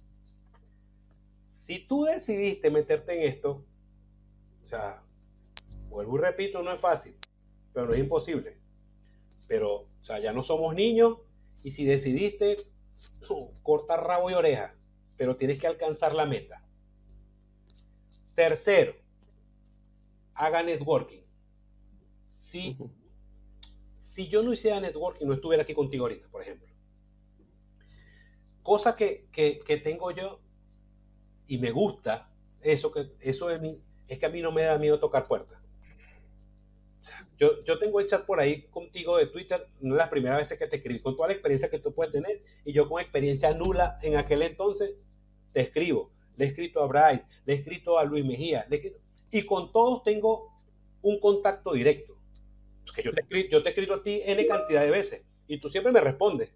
S1: Si tú decidiste meterte en esto, o sea, vuelvo y repito, no es fácil, pero no es imposible. Pero, o sea, ya no somos niños y si decidiste, corta rabo y oreja, pero tienes que alcanzar la meta. Tercero, haga networking. Si, si yo no hiciera networking, no estuviera aquí contigo ahorita, por ejemplo. Cosa que tengo yo y me gusta, eso de mí, es que a mí no me da miedo tocar puertas. Yo tengo el chat por ahí contigo de Twitter, no es la primera vez que te escribí, con toda la experiencia que tú puedes tener, y yo con experiencia nula en aquel entonces, te escribo. Le he escrito a Bryce, le he escrito a Luis Mejía, y con todos tengo un contacto directo. Que yo te he escrito a ti N cantidad de veces, y tú siempre me respondes.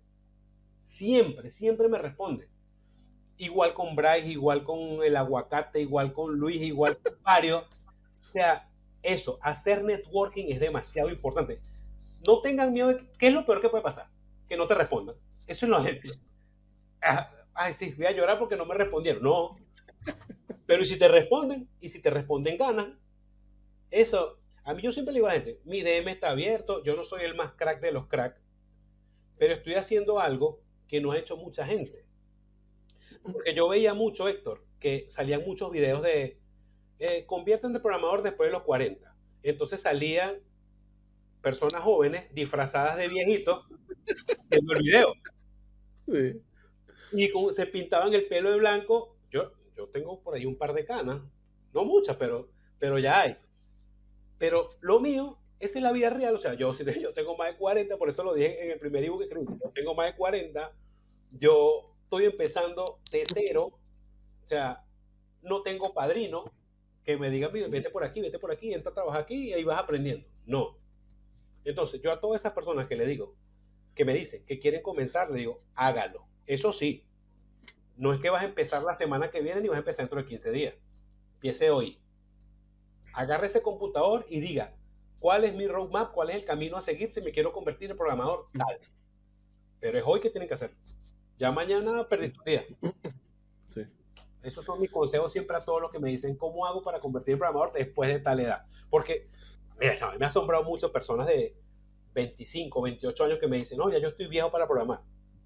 S1: Siempre me respondes. Igual con Bryce, igual con el aguacate, igual con Luis, igual con Mario. O sea, eso, hacer networking es demasiado importante. No tengan miedo de qué es lo peor que puede pasar, que no te respondan. Eso es lo gente. Ay, sí, voy a llorar porque no me respondieron. No, pero ¿y si te responden? Y si te responden, ganan. Eso, a mí yo siempre le digo a la gente, mi DM está abierto, yo no soy el más crack de los cracks, pero estoy haciendo algo que no ha hecho mucha gente. Porque yo veía mucho, Héctor, que salían muchos videos de convierten de programador después de los 40. Entonces salían personas jóvenes disfrazadas de viejitos viendo el video.
S2: Sí.
S1: Y como se pintaban el pelo de blanco, yo tengo por ahí un par de canas, no muchas, pero ya hay. Pero lo mío es en la vida real, o sea, yo tengo más de 40, por eso lo dije en el primer ebook que escribí, yo tengo más de 40, yo estoy empezando de cero, o sea, no tengo padrino que me diga, vete por aquí, entra a trabajar aquí y ahí vas aprendiendo. No. Entonces, yo a todas esas personas que le digo, que me dicen que quieren comenzar, le digo, hágalo. Eso sí, no es que vas a empezar la semana que viene ni vas a empezar dentro de 15 días. Empiece hoy. Agarre ese computador y diga, ¿cuál es mi roadmap? ¿Cuál es el camino a seguir si me quiero convertir en programador? Tal. Pero es hoy que tienen que hacer. Ya mañana perdí tu día.
S2: Sí.
S1: Esos son mis consejos siempre a todos los que me dicen cómo hago para convertirme en programador después de tal edad. Porque, mira, a mí me ha asombrado mucho personas de 25, 28 años que me dicen, no, ya yo estoy viejo para programar.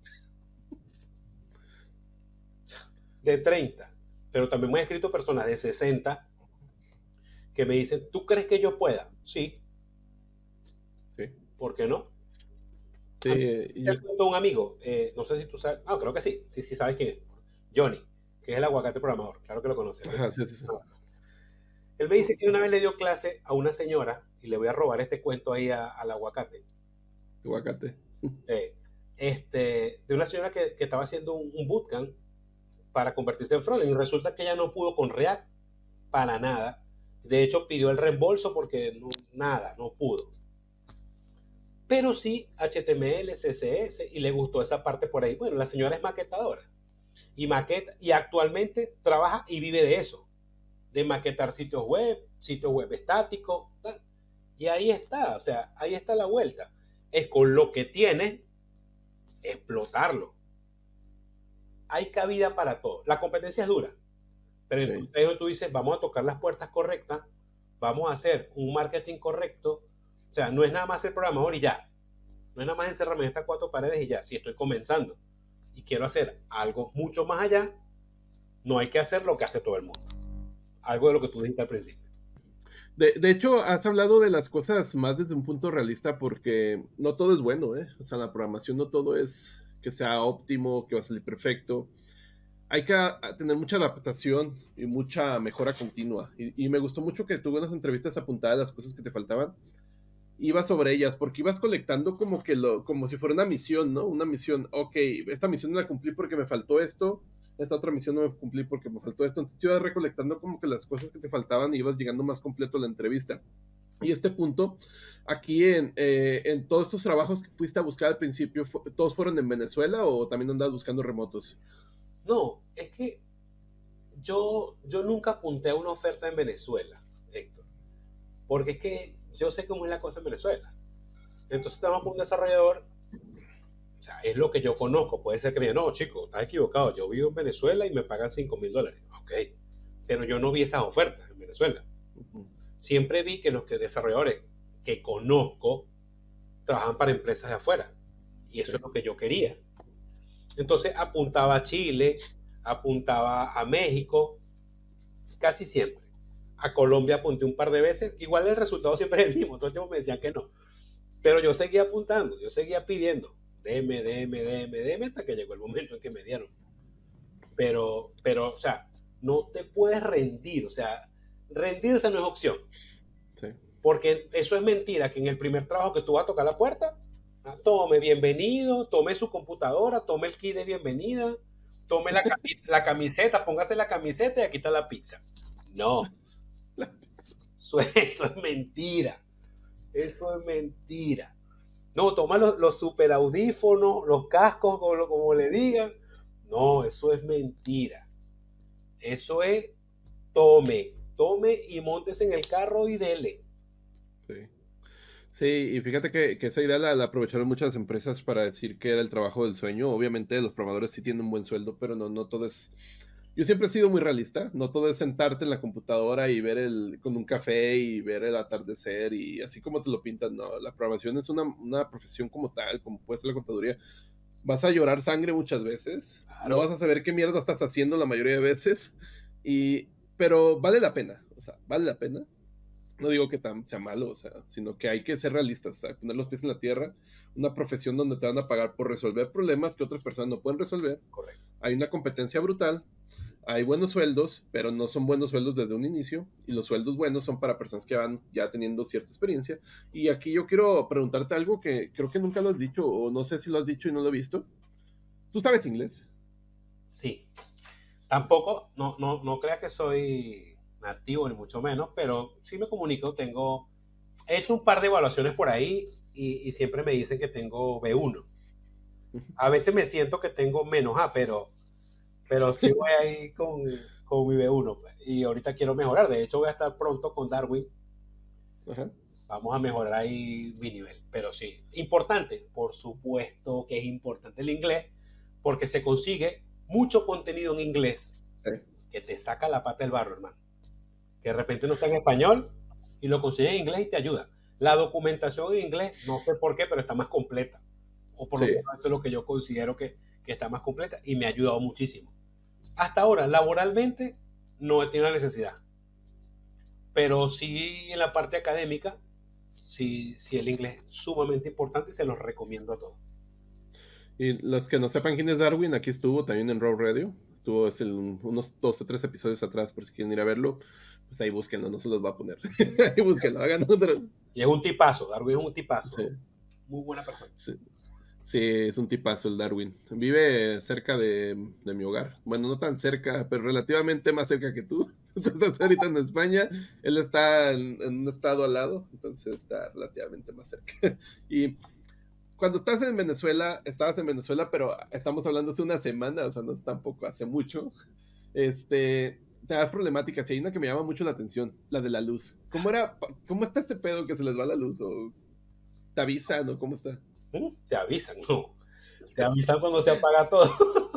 S1: De 30. Pero también me han escrito personas de 60 que me dicen, ¿tú crees que yo pueda? Sí.
S2: Sí.
S1: ¿Por qué no?
S2: Sí,
S1: Te cuento un amigo, no sé si tú sabes, creo que sí, sí sabes quién es, Johnny, que es el aguacate programador, claro que lo conoces.
S2: Ajá, sí.
S1: Él me dice que una vez le dio clase a una señora, y le voy a robar este cuento ahí al aguacate,
S2: Aguacate.
S1: de una señora que estaba haciendo un bootcamp para convertirse en frontend, y resulta que ella no pudo con React para nada. De hecho, pidió el reembolso porque no pudo. Pero sí HTML, CSS, y le gustó esa parte por ahí. Bueno, la señora es maquetadora y actualmente trabaja y vive de eso, de maquetar sitios web estáticos, tal. Y ahí está, o sea, ahí está la vuelta. Es con lo que tienes, explotarlo. Hay cabida para todo. La competencia es dura, pero
S2: Sí.
S1: entonces tú dices, vamos a tocar las puertas correctas, vamos a hacer un marketing correcto. O sea, no es nada más ser programador y ya. No es nada más encerrarme en estas 4 paredes y ya. Si estoy comenzando y quiero hacer algo mucho más allá, no hay que hacer lo que hace todo el mundo. Algo de lo que tú dijiste al principio.
S2: De hecho, has hablado de las cosas más desde un punto realista porque no todo es bueno, ¿eh? O sea, la programación no todo es que sea óptimo, que va a salir perfecto. Hay que tener mucha adaptación y mucha mejora continua. Y me gustó mucho que tuve unas entrevistas apuntadas de las cosas que te faltaban. ibas sobre ellas, porque ibas colectando como que como si fuera una misión, ¿no? Una misión, ok, esta misión no la cumplí porque me faltó esto, esta otra misión no me cumplí porque me faltó esto, entonces ibas recolectando como que las cosas que te faltaban y ibas llegando más completo a la entrevista. Y este punto, aquí en todos estos trabajos que fuiste a buscar al principio, ¿todos fueron en Venezuela o también andabas buscando remotos?
S1: No, es que yo nunca apunté a una oferta en Venezuela, Héctor, porque es que yo sé cómo es la cosa en Venezuela. Entonces estamos con un desarrollador, o sea, es lo que yo conozco. Puede ser que me diga, no, chico, estás equivocado. Yo vivo en Venezuela y me pagan $5,000. Ok, pero yo no vi esas ofertas en Venezuela. Siempre vi que los desarrolladores que conozco trabajan para empresas de afuera. Y eso es lo que yo quería. Entonces apuntaba a Chile, apuntaba a México, casi siempre. A Colombia apunté un par de veces. Igual el resultado siempre es el mismo. Todo el tiempo me decían que no. Pero yo seguía apuntando, yo seguía pidiendo. Deme, hasta que llegó el momento en que me dieron. O sea, no te puedes rendir. O sea, rendirse no es opción.
S2: Sí.
S1: Porque eso es mentira, que en el primer trabajo que tú vas a tocar la puerta, tome bienvenido, tome su computadora, tome el kit de bienvenida, tome la camiseta, póngase la camiseta y aquí está la pizza. No, eso es mentira. Eso es mentira. No, toma los super audífonos, los cascos, como le digan. No, eso es mentira. Eso es tome y móntese en el carro y dele.
S2: Sí. Sí, y fíjate que esa idea la aprovecharon muchas empresas para decir que era el trabajo del sueño. Obviamente los programadores sí tienen un buen sueldo, pero no todo es... Yo siempre he sido muy realista, no todo es sentarte en la computadora y ver con un café y ver el atardecer y así como te lo pintan, no, la programación es una profesión como tal, como puede ser la contaduría. Vas a llorar sangre muchas veces,
S1: Claro.
S2: No vas a saber qué mierda estás haciendo la mayoría de veces, pero vale la pena, o sea, vale la pena. No digo que sea malo, o sea, sino que hay que ser realistas, o sea, poner los pies en la tierra, una profesión donde te van a pagar por resolver problemas que otras personas no pueden resolver.
S1: Correcto.
S2: Hay una competencia brutal, hay buenos sueldos, pero no son buenos sueldos desde un inicio, y los sueldos buenos son para personas que van ya teniendo cierta experiencia. Y aquí yo quiero preguntarte algo que creo que nunca lo has dicho, o no sé si lo has dicho y no lo he visto. ¿Tú sabes inglés?
S1: Sí. Tampoco, no creas que soy nativo ni mucho menos, pero sí me comunico, he hecho un par de evaluaciones por ahí y siempre me dicen que tengo B1. A veces me siento que tengo menos A, pero sí voy ahí con mi B1, pues. Y ahorita quiero mejorar. De hecho, voy a estar pronto con Darwin.
S2: Ajá.
S1: Vamos a mejorar ahí mi nivel. Pero sí, importante, por supuesto que es importante el inglés, porque se consigue mucho contenido en inglés
S2: Sí.
S1: que te saca la pata del barro, hermano. Que de repente no está en español y lo consigues en inglés y te ayuda. La documentación en inglés, no sé por qué, pero está más completa. O por lo
S2: Sí.
S1: menos eso es lo que yo considero que está más completa y me ha ayudado muchísimo. Hasta ahora, laboralmente, no he tenido la necesidad. Pero sí en la parte académica, sí el inglés es sumamente importante y se los recomiendo a todos.
S2: Y los que no sepan quién es Darwin, aquí estuvo también en Raw Radio. Estuvo unos 2 o 3 episodios atrás, por si quieren ir a verlo. Pues ahí búsquenlo, no se los va a poner. Ahí búsquenlo, hagan otro.
S1: Y es un tipazo, Darwin es un tipazo.
S2: Sí.
S1: Muy buena persona.
S2: Sí. Sí, es un tipazo el Darwin. Vive cerca de mi hogar. Bueno, no tan cerca, pero relativamente más cerca que tú. Tú estás ahorita en España, él está en un estado al lado, entonces está relativamente más cerca. Y cuando estás en Venezuela, estabas en Venezuela, pero estamos hablando hace una semana, o sea, no es tampoco hace mucho. Te das problemáticas y hay una que me llama mucho la atención, la de la luz. ¿Cómo está este pedo que se les va la luz? ¿O te avisan o cómo está?
S1: Te avisan, no. Te avisan cuando se apaga todo.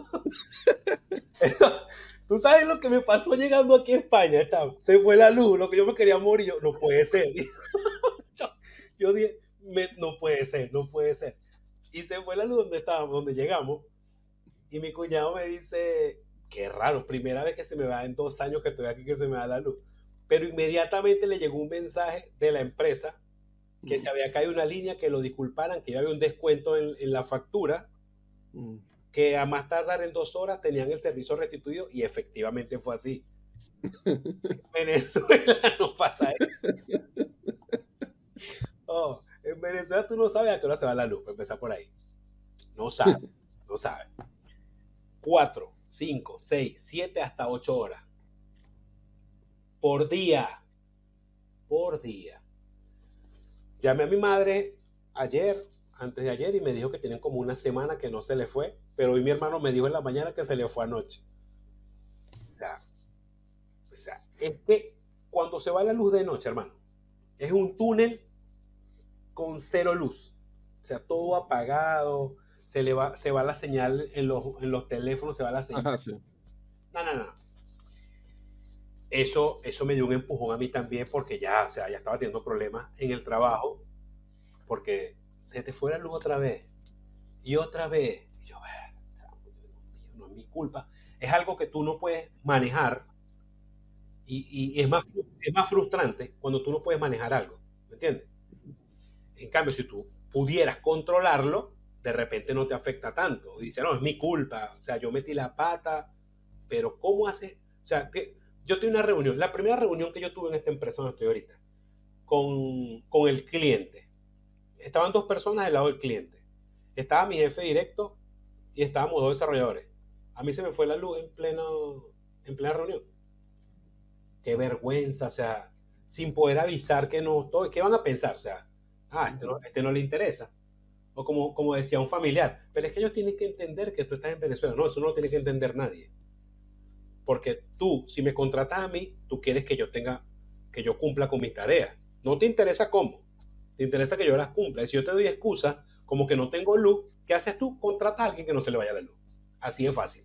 S1: Tú sabes lo que me pasó llegando aquí a España, chavo. Se fue la luz, lo que yo me quería morir. Yo, no puede ser. Yo dije, no puede ser, no puede ser. Y se fue la luz donde estábamos, donde llegamos. Y mi cuñado me dice, qué raro, primera vez que se me va en 2 años que estoy aquí que se me da la luz. Pero inmediatamente le llegó un mensaje de la empresa que se había caído una línea, que lo disculparan, que ya había un descuento en la factura, que a más tardar en 2 horas tenían el servicio restituido, y efectivamente fue así. En Venezuela no pasa eso. Oh, Venezuela tú no sabes a qué hora se va la luz, para empezar por ahí. No sabes, no sabes. 4, 5, 6, 7 hasta 8 horas por día, por día. Llamé a mi madre ayer, antes de ayer, y me dijo que tienen como una semana que no se le fue, pero hoy mi hermano me dijo en la mañana que se le fue anoche. O sea, es que cuando se va la luz de noche, hermano, es un túnel con cero luz. O sea, todo apagado, se va la señal en los teléfonos, se va la señal.
S2: Ajá, sí.
S1: No, no, no. Eso me dio un empujón a mí también porque ya, o sea, ya estaba teniendo problemas en el trabajo porque se te fue la luz otra vez y otra vez. Y yo, o sea, no es mi culpa. Es algo que tú no puedes manejar y es más frustrante cuando tú no puedes manejar algo, ¿me entiendes? En cambio, si tú pudieras controlarlo, de repente no te afecta tanto. Dice, no, es mi culpa, o sea, yo metí la pata, pero ¿cómo hace? O sea, que yo tuve una reunión, la primera reunión que yo tuve en esta empresa donde estoy ahorita, con el cliente. Estaban dos personas del lado del cliente. Estaba mi jefe directo y estábamos dos desarrolladores. A mí se me fue la luz en plena reunión. Qué vergüenza, o sea, sin poder avisar que no estoy. ¿Qué van a pensar? O sea, este no le interesa. O como decía un familiar, pero es que ellos tienen que entender que tú estás en Venezuela. No, eso no lo tiene que entender nadie. Porque tú, si me contratas a mí, tú quieres que yo cumpla con mis tareas. No te interesa cómo, te interesa que yo las cumpla. Y si yo te doy excusa, como que no tengo luz, ¿qué haces tú? Contratas a alguien que no se le vaya la luz. Así de fácil.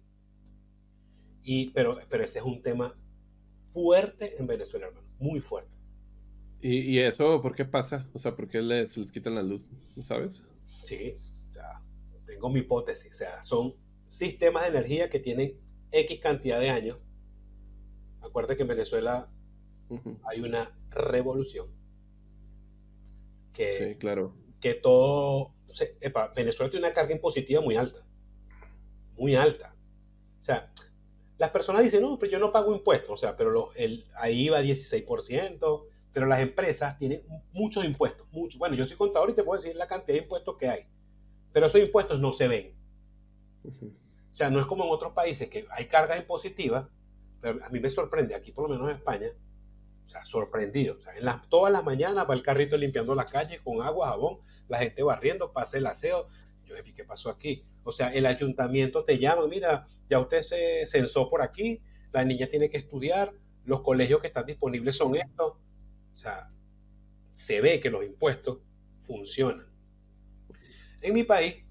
S1: Pero ese es un tema fuerte en Venezuela, hermano. Muy fuerte.
S2: ¿Y eso por qué pasa? O sea, ¿por qué les quitan la luz? ¿No sabes?
S1: Sí, o sea, tengo mi hipótesis. O sea, son sistemas de energía que tienen X cantidad de años. Acuérdate que en Venezuela
S2: Ujú.
S1: hay una revolución que,
S2: Sí, claro.
S1: que todo... Venezuela tiene una carga impositiva muy alta. Muy alta. O sea, las personas dicen, no, pero yo no pago impuestos. O sea, pero ahí va 16%, pero las empresas tienen muchos impuestos. Muchos. Bueno, yo soy contador y te puedo decir la cantidad de impuestos que hay. Pero esos impuestos no se ven.
S2: Ujú.
S1: O sea, no es como en otros países que hay cargas impositivas, pero a mí me sorprende, aquí por lo menos en España, o sea, sorprendido. O sea, todas las mañanas va el carrito limpiando la calle con agua, jabón, la gente barriendo, pasa el aseo. Yo dije, ¿qué pasó aquí? O sea, el ayuntamiento te llama, mira, ya usted se censó por aquí, la niña tiene que estudiar, los colegios que están disponibles son estos. O sea, se ve que los impuestos funcionan. En mi país,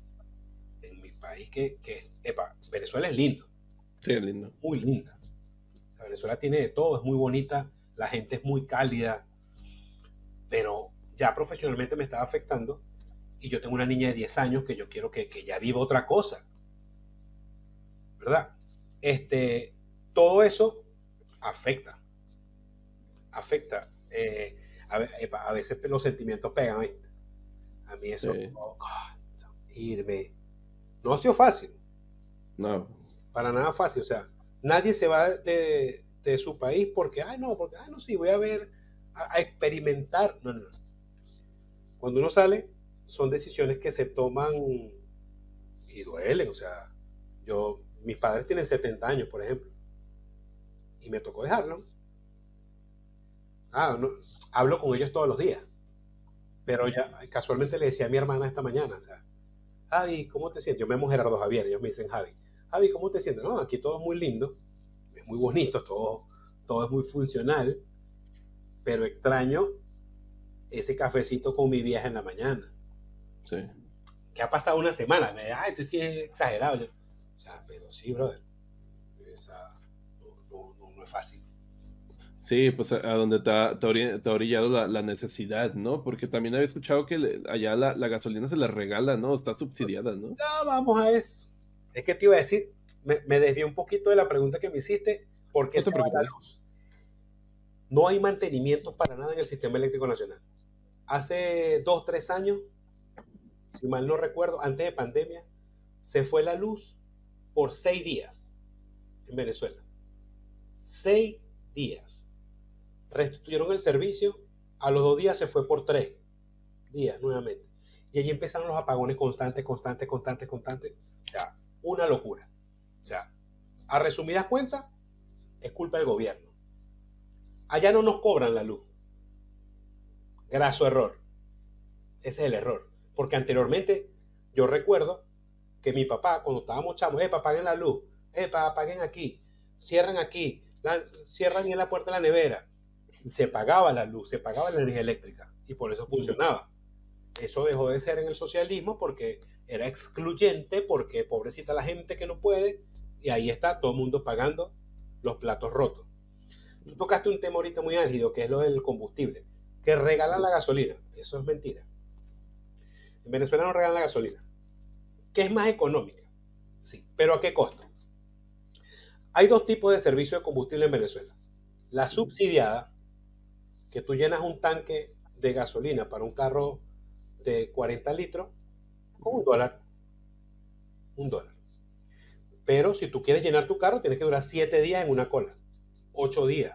S1: Venezuela es lindo,
S2: Sí, es lindo.
S1: muy linda. La Venezuela tiene de todo, es muy bonita, la gente es muy cálida, pero ya profesionalmente me estaba afectando y yo tengo una niña de 10 años que yo quiero que ya viva otra cosa, ¿verdad? Este, todo eso afecta, afecta. A veces los sentimientos pegan, ¿viste? A mí eso,
S2: Sí.
S1: irme, no ha sido fácil,
S2: No.
S1: para nada fácil, o sea, nadie se va de su país porque, no, sí, voy a ver, a experimentar. No, no, no. Cuando uno sale, son decisiones que se toman y duelen. O sea, mis padres tienen 70 años, por ejemplo, y me tocó dejarlo. No, hablo con ellos todos los días, pero ya casualmente le decía a mi hermana esta mañana, o sea, Javi, ¿cómo te sientes? Yo me llamo Gerardo Javier, ellos me dicen Javi. Javi, ¿cómo te sientes? No, aquí todo es muy lindo, es muy bonito, todo es muy funcional, pero extraño ese cafecito con mi vieja en la mañana.
S2: Sí.
S1: Que ha pasado una semana. Esto sí es exagerado. O sea, pero sí, brother. Esa, no es fácil.
S2: Sí, pues a donde te ha orillado la necesidad, ¿no? Porque también había escuchado que allá la gasolina se la regala, ¿no? Está subsidiada, ¿no?
S1: Ya vamos a eso. Es que te iba a decir, me desvié un poquito de la pregunta que me hiciste. ¿Por qué
S2: No
S1: se
S2: te
S1: va la
S2: preocupes.
S1: luz? No hay mantenimiento para nada en el sistema eléctrico nacional. Hace 2, 3 años, si mal no recuerdo, antes de pandemia, se fue la luz por 6 días en Venezuela. 6 días. Restituyeron el servicio, a los 2 días se fue por 3. días nuevamente. Y allí empezaron los apagones constantes, constantes, constantes, constantes. O sea, una locura. O sea, a resumidas cuentas, es culpa del gobierno. Allá no nos cobran la luz. Graso error. Ese es el error. Porque anteriormente, yo recuerdo que mi papá, cuando estábamos chamos, apaguen la luz, apaguen aquí, cierran bien la puerta de la nevera. Se pagaba la luz, se pagaba la energía eléctrica y por eso funcionaba. Eso dejó de ser en el socialismo porque era excluyente, porque pobrecita la gente que no puede, y ahí está todo el mundo pagando los platos rotos. Tú tocaste un tema ahorita muy álgido, que es lo del combustible, que regalan la gasolina. Eso es mentira. En Venezuela no regalan la gasolina, que es más económica, sí, pero ¿a qué costo? Hay dos tipos de servicio de combustible en Venezuela. La subsidiada, que tú llenas un tanque de gasolina para un carro de 40 litros con $1, $1. Pero si tú quieres llenar tu carro, tienes que durar 7 días en una cola, 8 días.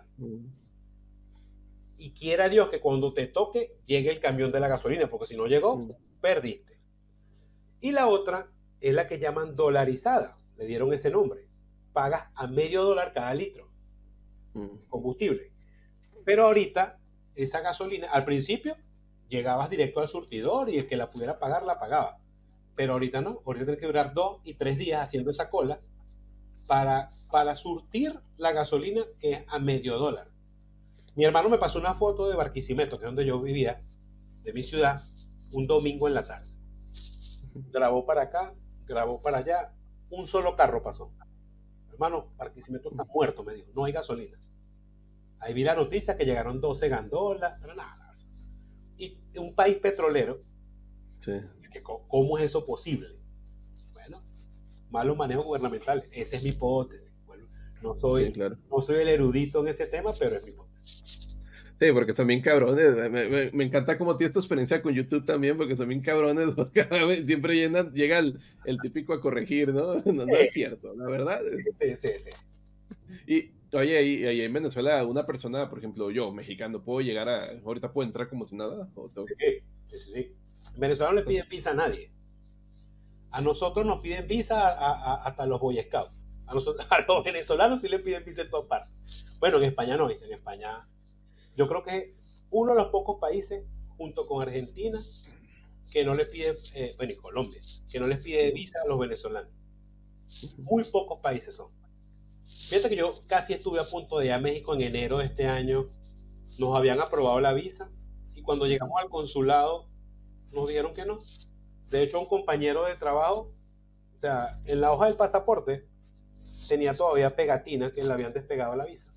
S1: Y quiera Dios que cuando te toque llegue el camión de la gasolina, porque si no llegó, perdiste. Y la otra es la que llaman dolarizada, le dieron ese nombre. Pagas a $0.50 cada litro de combustible. Pero ahorita, esa gasolina, al principio, llegabas directo al surtidor y el que la pudiera pagar, la pagaba. Pero ahorita no, ahorita tienes que durar 2 y 3 días haciendo esa cola para surtir la gasolina que es a $0.50. Mi hermano me pasó una foto de Barquisimeto, que es donde yo vivía, de mi ciudad, un domingo en la tarde. Grabó para acá, grabó para allá, un solo carro pasó. Hermano, Barquisimeto está muerto, me dijo, no hay gasolina. Ahí vi la noticia que llegaron 12 gandolas, pero nada. Y un país petrolero,
S2: Sí.
S1: ¿cómo es eso posible? Bueno, malos manejos gubernamentales. Esa es mi hipótesis. Bueno,
S2: Sí, claro.
S1: no soy el erudito en ese tema, pero es mi hipótesis.
S2: Sí, porque son bien cabrones. Me encanta cómo tienes tu experiencia con YouTube también, porque son bien cabrones. Siempre llega el típico a corregir, ¿no? No es cierto, la verdad.
S1: Sí, sí, sí.
S2: Y oye, ahí en Venezuela, una persona, por ejemplo, yo, mexicano, ¿puedo llegar ahorita puedo entrar como si nada? ¿O tengo
S1: Sí, sí, sí. En Venezuela no le piden visa a nadie. A nosotros nos piden visa hasta los Boy Scouts. A los venezolanos sí le piden visa en todas partes. Bueno, en España no, en España yo creo que es uno de los pocos países, junto con Argentina, que no le pide, bueno, y Colombia, que no les pide visa a los venezolanos. Muy pocos países son. Fíjate que yo casi estuve a punto de ir a México en enero de este año. Nos habían aprobado la visa y cuando llegamos al consulado nos dijeron que no. De hecho, un compañero de trabajo, o sea, en la hoja del pasaporte tenía todavía pegatina que le habían despegado la visa.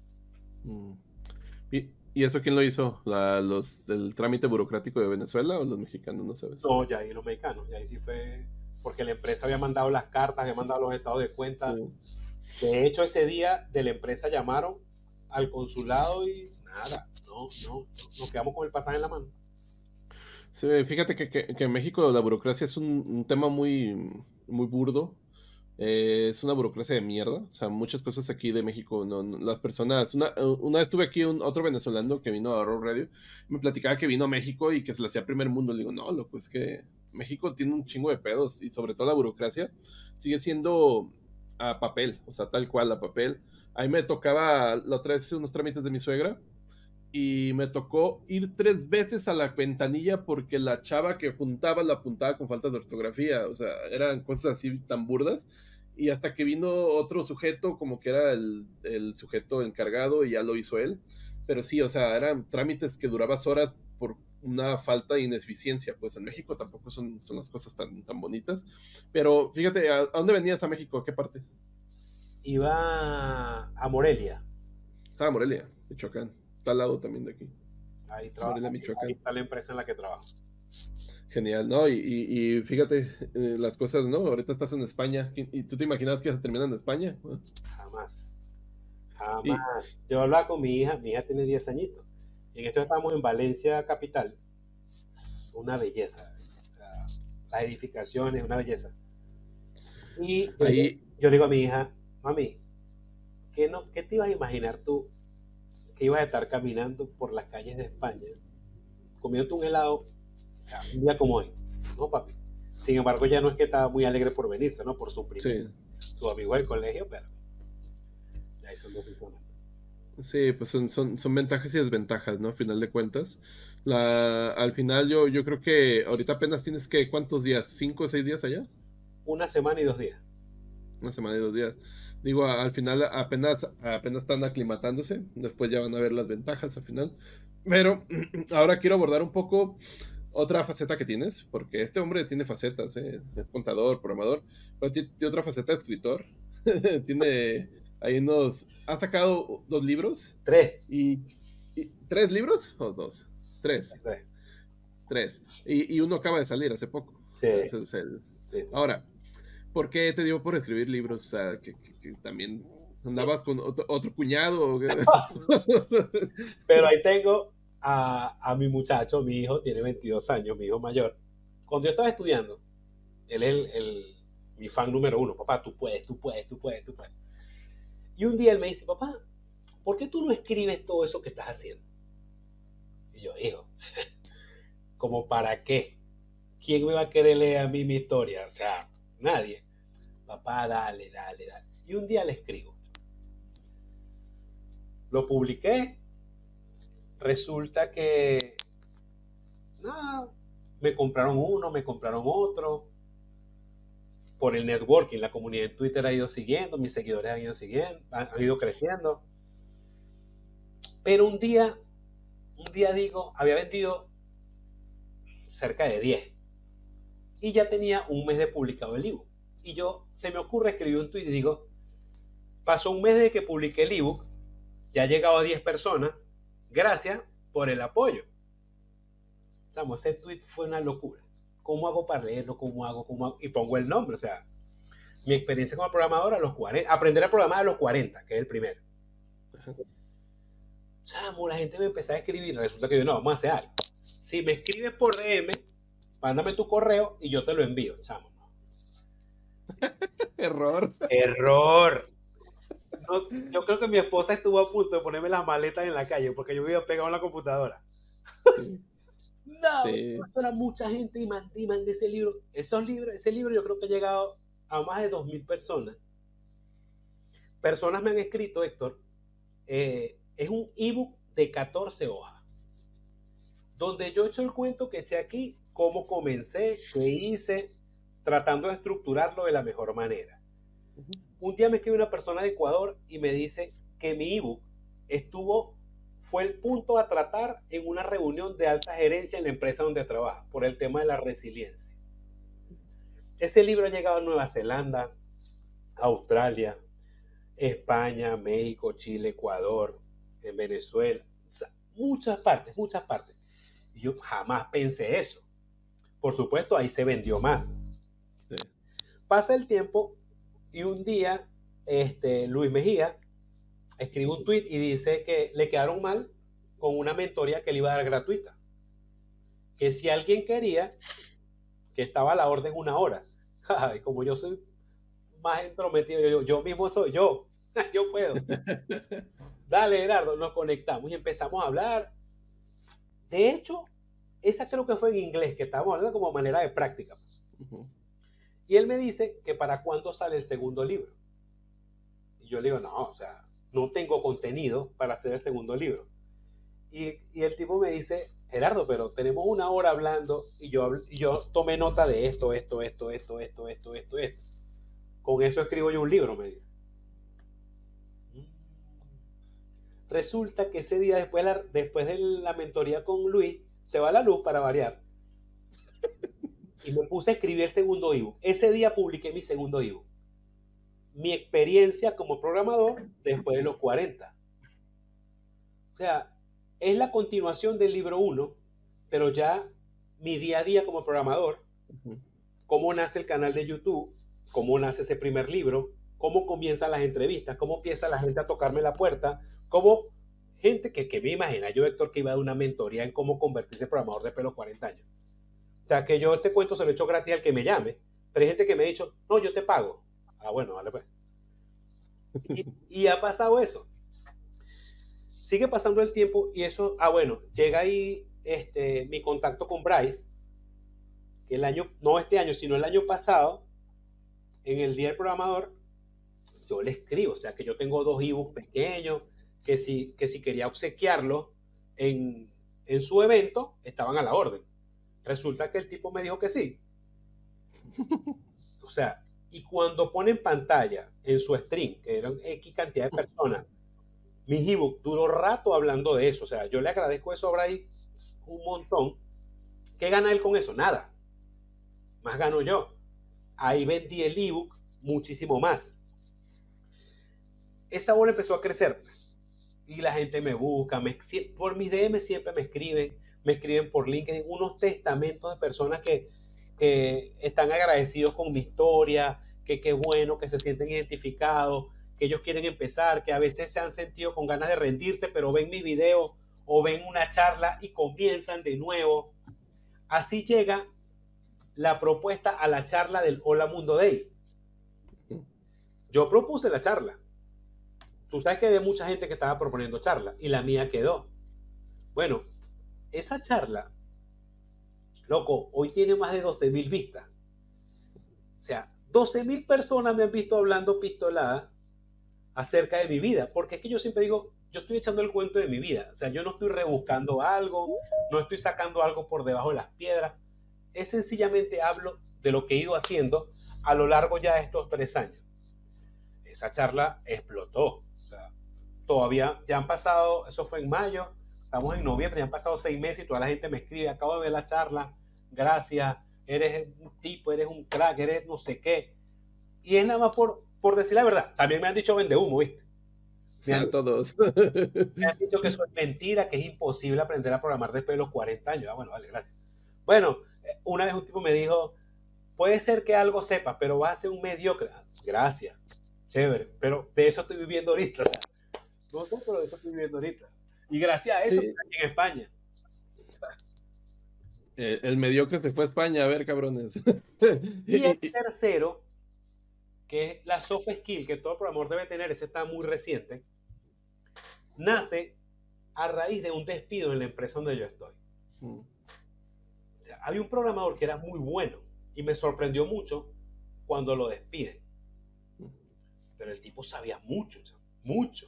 S2: ¿Y eso quién lo hizo? ¿El trámite burocrático de Venezuela o los mexicanos? No sabes.
S1: No, ya ahí los mexicanos, ya ahí sí fue porque la empresa había mandado las cartas, había mandado los estados de cuenta. Sí. De hecho, ese día de la empresa llamaron al consulado y nada, no, nos quedamos con el pasaje en la mano.
S2: Sí, fíjate que en México la burocracia es un tema muy, muy burdo. Es una burocracia de mierda. O sea, muchas cosas aquí de México, las personas. Una vez tuve aquí otro venezolano que vino a Raw Radio. Me platicaba que vino a México y que se le hacía primer mundo. Le digo, no, loco, es que México tiene un chingo de pedos y sobre todo la burocracia sigue siendo a papel, o sea, tal cual a papel. A mí me tocaba la otra vez unos trámites de mi suegra y me tocó ir 3 veces a la ventanilla porque la chava que apuntaba la apuntaba con falta de ortografía, o sea, eran cosas así tan burdas. Y hasta que vino otro sujeto, como que era el sujeto encargado, y ya lo hizo él. Pero sí, o sea, eran trámites que durabas horas por una falta de ineficiencia. Pues en México tampoco son las cosas tan bonitas. Pero fíjate, ¿a dónde venías a México? ¿A qué parte?
S1: Iba a Morelia.
S2: Ah, Morelia, Michoacán. Está al lado también de aquí.
S1: Ahí está la empresa en la que trabajo.
S2: Genial, ¿no? Y fíjate, las cosas, ¿no? Ahorita estás en España. ¿Y tú te imaginabas que se terminan en España?
S1: Jamás. Yo hablaba con mi hija tiene 10 añitos. Y en esto estamos en Valencia capital. Una belleza. O sea, las edificaciones, una belleza. Y yo digo a mi hija, mami, ¿qué te ibas a imaginar tú que ibas a estar caminando por las calles de España, comiéndote un helado O sea, un día como hoy, ¿no, papi? Sin embargo, ya no es que estaba muy alegre por venirse, ¿no? Por su primo, su amigo del colegio, pero ya hizo dos personas.
S2: Sí, pues son ventajas y desventajas, ¿no? A final de cuentas. Al final yo creo que ahorita apenas tienes que, ¿cuántos días? ¿5 o 6 días allá?
S1: Una semana y 2 días.
S2: Una semana y 2 días. Digo, al final apenas están aclimatándose, después ya van a ver las ventajas al final. Pero ahora quiero abordar un poco otra faceta que tienes, porque este hombre tiene facetas, ¿eh? Es contador, programador, pero tiene otra faceta de escritor. Tiene ahí ha sacado 2 libros
S1: Tres.
S2: y 3 libros o 2, tres,
S1: Tres.
S2: 3. Y uno acaba de salir hace poco.
S1: Sí,
S2: O sea, ese es el...
S1: sí, sí.
S2: Ahora, ¿por qué te dio por escribir libros? O sea, que también andabas con otro cuñado.
S1: Pero ahí tengo a mi muchacho, mi hijo, tiene 22 años, mi hijo mayor. Cuando yo estaba estudiando, él es mi fan número uno. Papá, tú puedes, tú puedes, tú puedes, tú puedes. Y un día él me dice, papá, ¿por qué tú no escribes todo eso que estás haciendo? Y yo, hijo, ¿como para qué? ¿Quién me va a querer leer a mí mi historia? O sea, nadie. Papá, dale, dale, dale. Y un día le escribo. Lo publiqué. Resulta que, nada, me compraron uno, me compraron otro. Por el networking, la comunidad en Twitter ha ido siguiendo, mis seguidores han ido siguiendo, han ido creciendo. Pero un día digo, había vendido cerca de 10 y ya tenía un mes de publicado el ebook. Y se me ocurre escribir un tweet y digo, pasó un mes desde que publiqué el ebook, ya ha llegado a 10 personas, gracias por el apoyo. Ese tweet fue una locura. ¿Cómo hago para leerlo? ¿Cómo hago? Y pongo el nombre, o sea, mi experiencia como programador a los 40, aprender a programar a los 40, que es el primero. Chamo, la gente me empezó a escribir, resulta que yo, no, vamos a hacer algo. Si me escribes por DM, mándame tu correo y yo te lo envío, chamo. ¿No?
S2: Error.
S1: Error. No, yo creo que mi esposa estuvo a punto de ponerme las maletas en la calle porque yo me iba pegado en la computadora. Sí. No, sí. Era mucha gente y de ese libro. Ese libro yo creo que ha llegado a más de 2.000 personas. Personas me han escrito, Héctor, es un ebook de 14 hojas, donde yo he hecho el cuento que eché aquí, cómo comencé, qué hice, tratando de estructurarlo de la mejor manera. Un día me escribe una persona de Ecuador y me dice que mi ebook fue el punto a tratar en una reunión de alta gerencia en la empresa donde trabaja, por el tema de la resiliencia. Ese libro ha llegado a Nueva Zelanda, Australia, España, México, Chile, Ecuador, en Venezuela, o sea, muchas partes. Y yo jamás pensé eso. Por supuesto, ahí se vendió más. Sí. Pasa el tiempo y un día Luis Mejía escribe un tweet y dice que le quedaron mal con una mentoría que le iba a dar gratuita. Que si alguien quería, que estaba a la orden 1 hora. Y como yo soy más entrometido, yo mismo soy yo puedo. Dale, Gerardo, nos conectamos y empezamos a hablar. De hecho, esa creo que fue en inglés, que estábamos hablando como manera de práctica. Y él me dice que para cuándo sale el segundo libro. Y yo le digo, no, o sea, no tengo contenido para hacer el segundo libro. Y el tipo me dice, Gerardo, pero tenemos 1 hora hablando y yo tomé nota de esto. Con eso escribo yo un libro, me dice. Resulta que ese día después de la mentoría con Luis, se va la luz para variar. Y me puse a escribir el segundo ebook. Ese día publiqué mi segundo ebook. Mi experiencia como programador después de los 40. O sea, es la continuación del libro 1, pero ya mi día a día como programador, cómo nace el canal de YouTube, cómo nace ese primer libro, cómo comienzan las entrevistas, cómo empieza la gente a tocarme la puerta, cómo gente que me imagina yo, Héctor, que iba a dar una mentoría en cómo convertirse en programador después de los 40 años. O sea, que yo este cuento se lo he hecho gratis al que me llame, pero hay gente que me ha dicho, no, yo te pago. Ah, bueno, vale pues. Y ha pasado eso. Sigue pasando el tiempo y eso, bueno, llega ahí mi contacto con Bryce que no este año, sino el año pasado, en el Día del Programador, yo le escribo, o sea, que yo tengo 2 ebooks pequeños, que si quería obsequiarlos en su evento, estaban a la orden. Resulta que el tipo me dijo que sí. O sea, y cuando pone en pantalla, en su stream, que eran X cantidad de personas, mi ebook duró rato hablando de eso. O sea, yo le agradezco eso a Bryce un montón. ¿Qué gana él con eso? Nada. Más gano yo. Ahí vendí el ebook muchísimo más. Esa bola empezó a crecer y la gente me busca, por mis DM siempre me escriben por LinkedIn unos testamentos de personas que están agradecidos con mi historia, que qué bueno, que se sienten identificados, que ellos quieren empezar, que a veces se han sentido con ganas de rendirse, pero ven mi video o ven una charla y comienzan de nuevo. Así llega la propuesta a la charla del Hola Mundo Day. Yo propuse la charla. Tú sabes que había mucha gente que estaba proponiendo charla y la mía quedó. Bueno, esa charla, loco, hoy tiene más de 12.000 vistas. O sea, 12.000 personas me han visto hablando pistolada acerca de mi vida. Porque es que yo siempre digo, yo estoy echando el cuento de mi vida. O sea, yo no estoy rebuscando algo, no estoy sacando algo por debajo de las piedras. Es sencillamente hablo de lo que he ido haciendo a lo largo ya de estos 3 años. Esa charla explotó. O sea, todavía, ya han pasado, eso fue en mayo, estamos en noviembre, ya han pasado 6 meses y toda la gente me escribe, acabo de ver la charla, gracias, eres un tipo, eres un crack, eres no sé qué. Y es nada más por decir la verdad. También me han dicho vende humo, ¿viste?
S2: A todos.
S1: Me han dicho que eso es mentira, que es imposible aprender a programar después de los 40 años. Ah, bueno, vale, gracias. Bueno, una vez un tipo me dijo, puede ser que algo sepas, pero vas a ser un mediocre. Gracias, chévere, pero de eso estoy viviendo ahorita. O sea, no, pero de eso estoy viviendo ahorita. Y gracias a eso
S2: Sí.
S1: estoy aquí en España.
S2: El mediocre se fue a España, a ver, cabrones.
S1: Y el tercero, que es la soft skill que todo programador debe tener, ese está muy reciente, nace a raíz de un despido en la empresa donde yo estoy. O sea, había un programador que era muy bueno y me sorprendió mucho cuando lo despiden. Pero el tipo sabía mucho, mucho.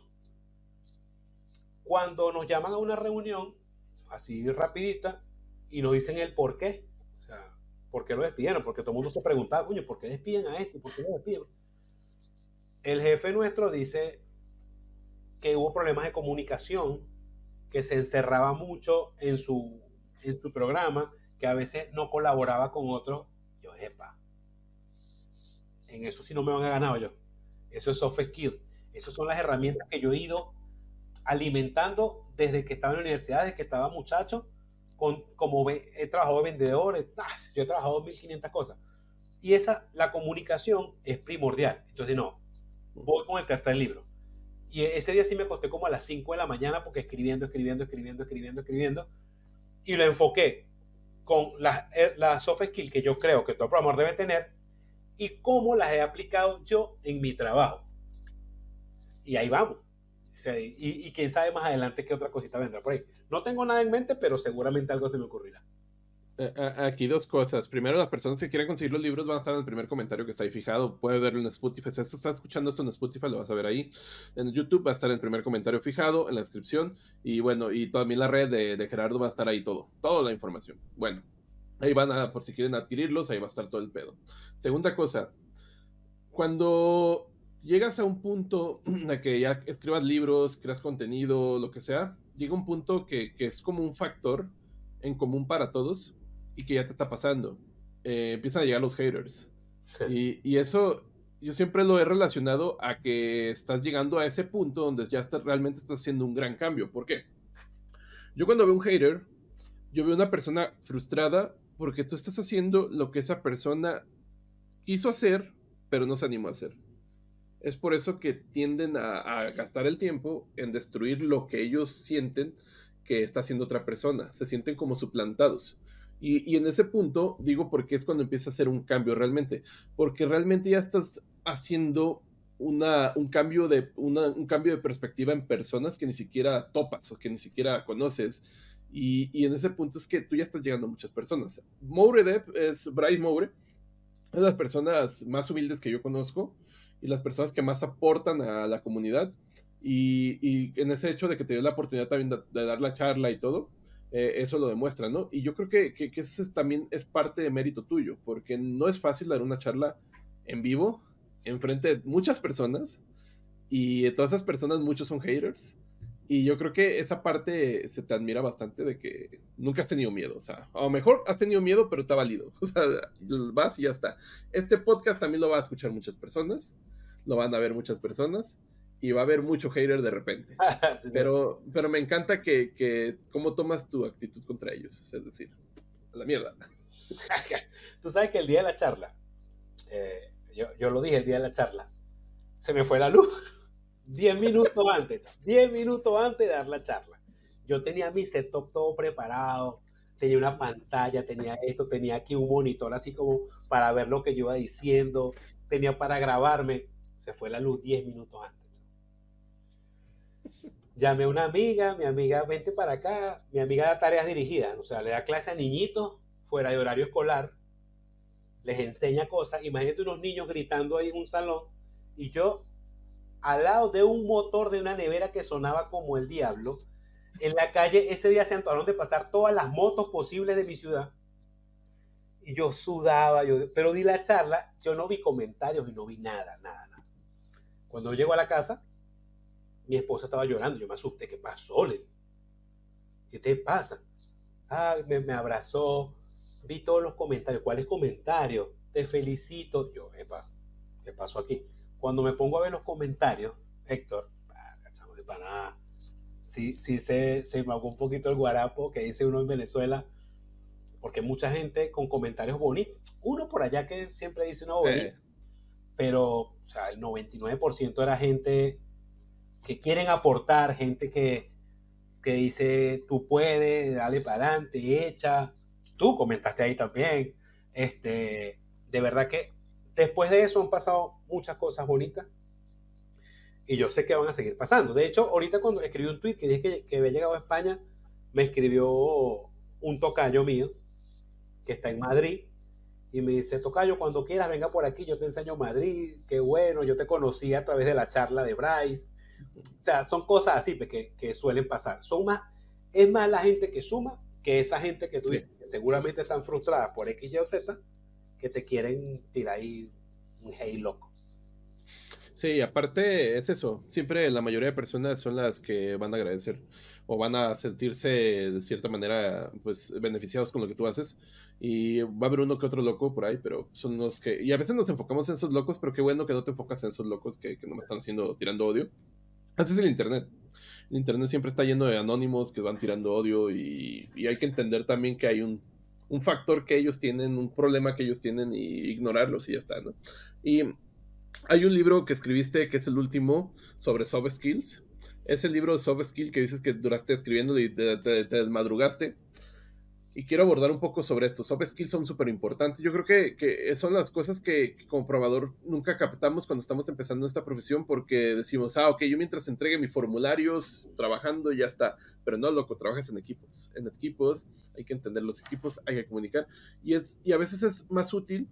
S1: Cuando nos llaman a una reunión, así rapidita, y nos dicen el por qué, o sea, ¿por qué lo despidieron? Porque todo el mundo se preguntaba, coño, ¿por qué despiden a este? ¿Por qué lo despiden? El jefe nuestro dice que hubo problemas de comunicación, que se encerraba mucho en su programa, que a veces no colaboraba con otros. Yo, epa, en eso sí no me van a ganar yo. Eso es soft skill. Esas son las herramientas que yo he ido alimentando desde que estaba en la universidad, desde que estaba muchacho, como he trabajado de vendedor, yo he trabajado 1500 cosas. Y la comunicación es primordial. Entonces, no, voy con el tercer libro. Y ese día sí me acosté como a las 5 de la mañana porque escribiendo. Y lo enfoqué con la soft skill que yo creo que todo programador debe tener y cómo las he aplicado yo en mi trabajo. Y ahí vamos. Y quién sabe más adelante qué otra cosita vendrá por ahí. No tengo nada en mente, pero seguramente algo se me ocurrirá.
S2: Aquí 2 cosas. Primero, las personas que quieran conseguir los libros van a estar en el primer comentario que está ahí fijado. Puede verlo en Spotify. Si estás escuchando esto en Spotify, lo vas a ver ahí. En YouTube va a estar en el primer comentario fijado, en la descripción. Y bueno, y también la red de Gerardo va a estar ahí todo. Toda la información. Bueno, ahí van por si quieren adquirirlos, ahí va a estar todo el pedo. Segunda cosa, cuando llegas a un punto de que ya escribas libros, creas contenido, lo que sea, llega un punto que es como un factor en común para todos y que ya te está pasando. Empiezan a llegar los haters. Y eso yo siempre lo he relacionado a que estás llegando a ese punto donde ya realmente estás haciendo un gran cambio. ¿Por qué? Yo cuando veo un hater, yo veo una persona frustrada porque tú estás haciendo lo que esa persona quiso hacer, pero no se animó a hacer. Es por eso que tienden a gastar el tiempo en destruir lo que ellos sienten que está haciendo otra persona. Se sienten como suplantados. Y en ese punto digo porque es cuando empieza a hacer un cambio realmente. Porque realmente ya estás haciendo un cambio de perspectiva en personas que ni siquiera topas o que ni siquiera conoces. Y en ese punto es que tú ya estás llegando a muchas personas. Bryce Moure, es de las personas más humildes que yo conozco y las personas que más aportan a la comunidad. Y en ese hecho de que te dio la oportunidad también de dar la charla y todo, eso lo demuestra, ¿no? Y yo creo que eso también es parte de mérito tuyo, porque no es fácil dar una charla en vivo, enfrente de muchas personas, y de todas esas personas muchos son haters. Y yo creo que esa parte se te admira bastante de que nunca has tenido miedo. O sea, a lo mejor has tenido miedo, pero te ha valido. O sea, vas y ya está. Este podcast también lo va a escuchar muchas personas, lo van a ver muchas personas y va a haber mucho hater de repente.
S1: Sí, no.
S2: Pero me encanta que cómo tomas tu actitud contra ellos. Es decir, a la mierda.
S1: Tú sabes que el día de la charla, yo lo dije el día de la charla, se me fue la luz 10 minutos antes, 10 minutos antes de dar la charla. Yo tenía mi setup todo preparado, tenía una pantalla, tenía esto, tenía aquí un monitor así como para ver lo que yo iba diciendo, tenía para grabarme. Se fue la luz 10 minutos antes. Llamé a una amiga, mi amiga vente para acá, mi amiga da tareas dirigidas, o sea, le da clase a niñitos fuera de horario escolar, les enseña cosas. Imagínate unos niños gritando ahí en un salón y yo al lado de un motor de una nevera que sonaba como el diablo. En la calle ese día se antojaron de pasar todas las motos posibles de mi ciudad y yo sudaba, pero di la charla, yo no vi comentarios y no vi nada, nada, nada. Cuando llego a la casa, mi esposa estaba llorando, yo me asusté, ¿qué pasó? ¿Qué te pasa? Ah, me abrazó, vi todos los comentarios. ¿Cuáles comentarios? Te felicito. Yo, epa, ¿qué pasó aquí? Cuando me pongo a ver los comentarios, Héctor, de pana, sí se me ahogó un poquito el guarapo que dice uno en Venezuela, porque mucha gente con comentarios bonitos. Uno por allá que siempre dice una bobería, pero o sea, el 99% era gente que quieren aportar, gente que dice, tú puedes, dale para adelante, echa. Tú comentaste ahí también. De verdad que después de eso han pasado muchas cosas bonitas y yo sé que van a seguir pasando. De hecho, ahorita cuando escribí un tweet que dije que había llegado a España, me escribió un tocayo mío que está en Madrid y me dice, tocayo, cuando quieras venga por aquí, yo te enseño Madrid, qué bueno, yo te conocí a través de la charla de Bryce. O sea, son cosas así que suelen pasar. Es más la gente que suma que esa gente que tú dices que seguramente están frustradas por X, Y o Z, que te quieren tirar ahí un hate loco.
S2: Sí, aparte es eso, siempre la mayoría de personas son las que van a agradecer o van a sentirse de cierta manera pues beneficiados con lo que tú haces y va a haber uno que otro loco por ahí, pero son los que, y a veces nos enfocamos en esos locos, pero qué bueno que no te enfocas en esos locos que no me están tirando odio. Así es el internet siempre está lleno de anónimos que van tirando odio y hay que entender también que hay un factor que ellos tienen, un problema que ellos tienen y ignorarlos y ya está, ¿no? Y hay un libro que escribiste que es el último sobre soft skills. Es el libro de soft skill que dices que duraste escribiendo y te desmadrugaste. Y quiero abordar un poco sobre esto. Soft skills son súper importantes. Yo creo que son las cosas que como probador nunca captamos cuando estamos empezando esta profesión porque decimos, ok, yo mientras entregue mis formularios, trabajando, ya está. Pero no, loco, trabajas en equipos. En equipos hay que entender los equipos, hay que comunicar. Y a veces es más útil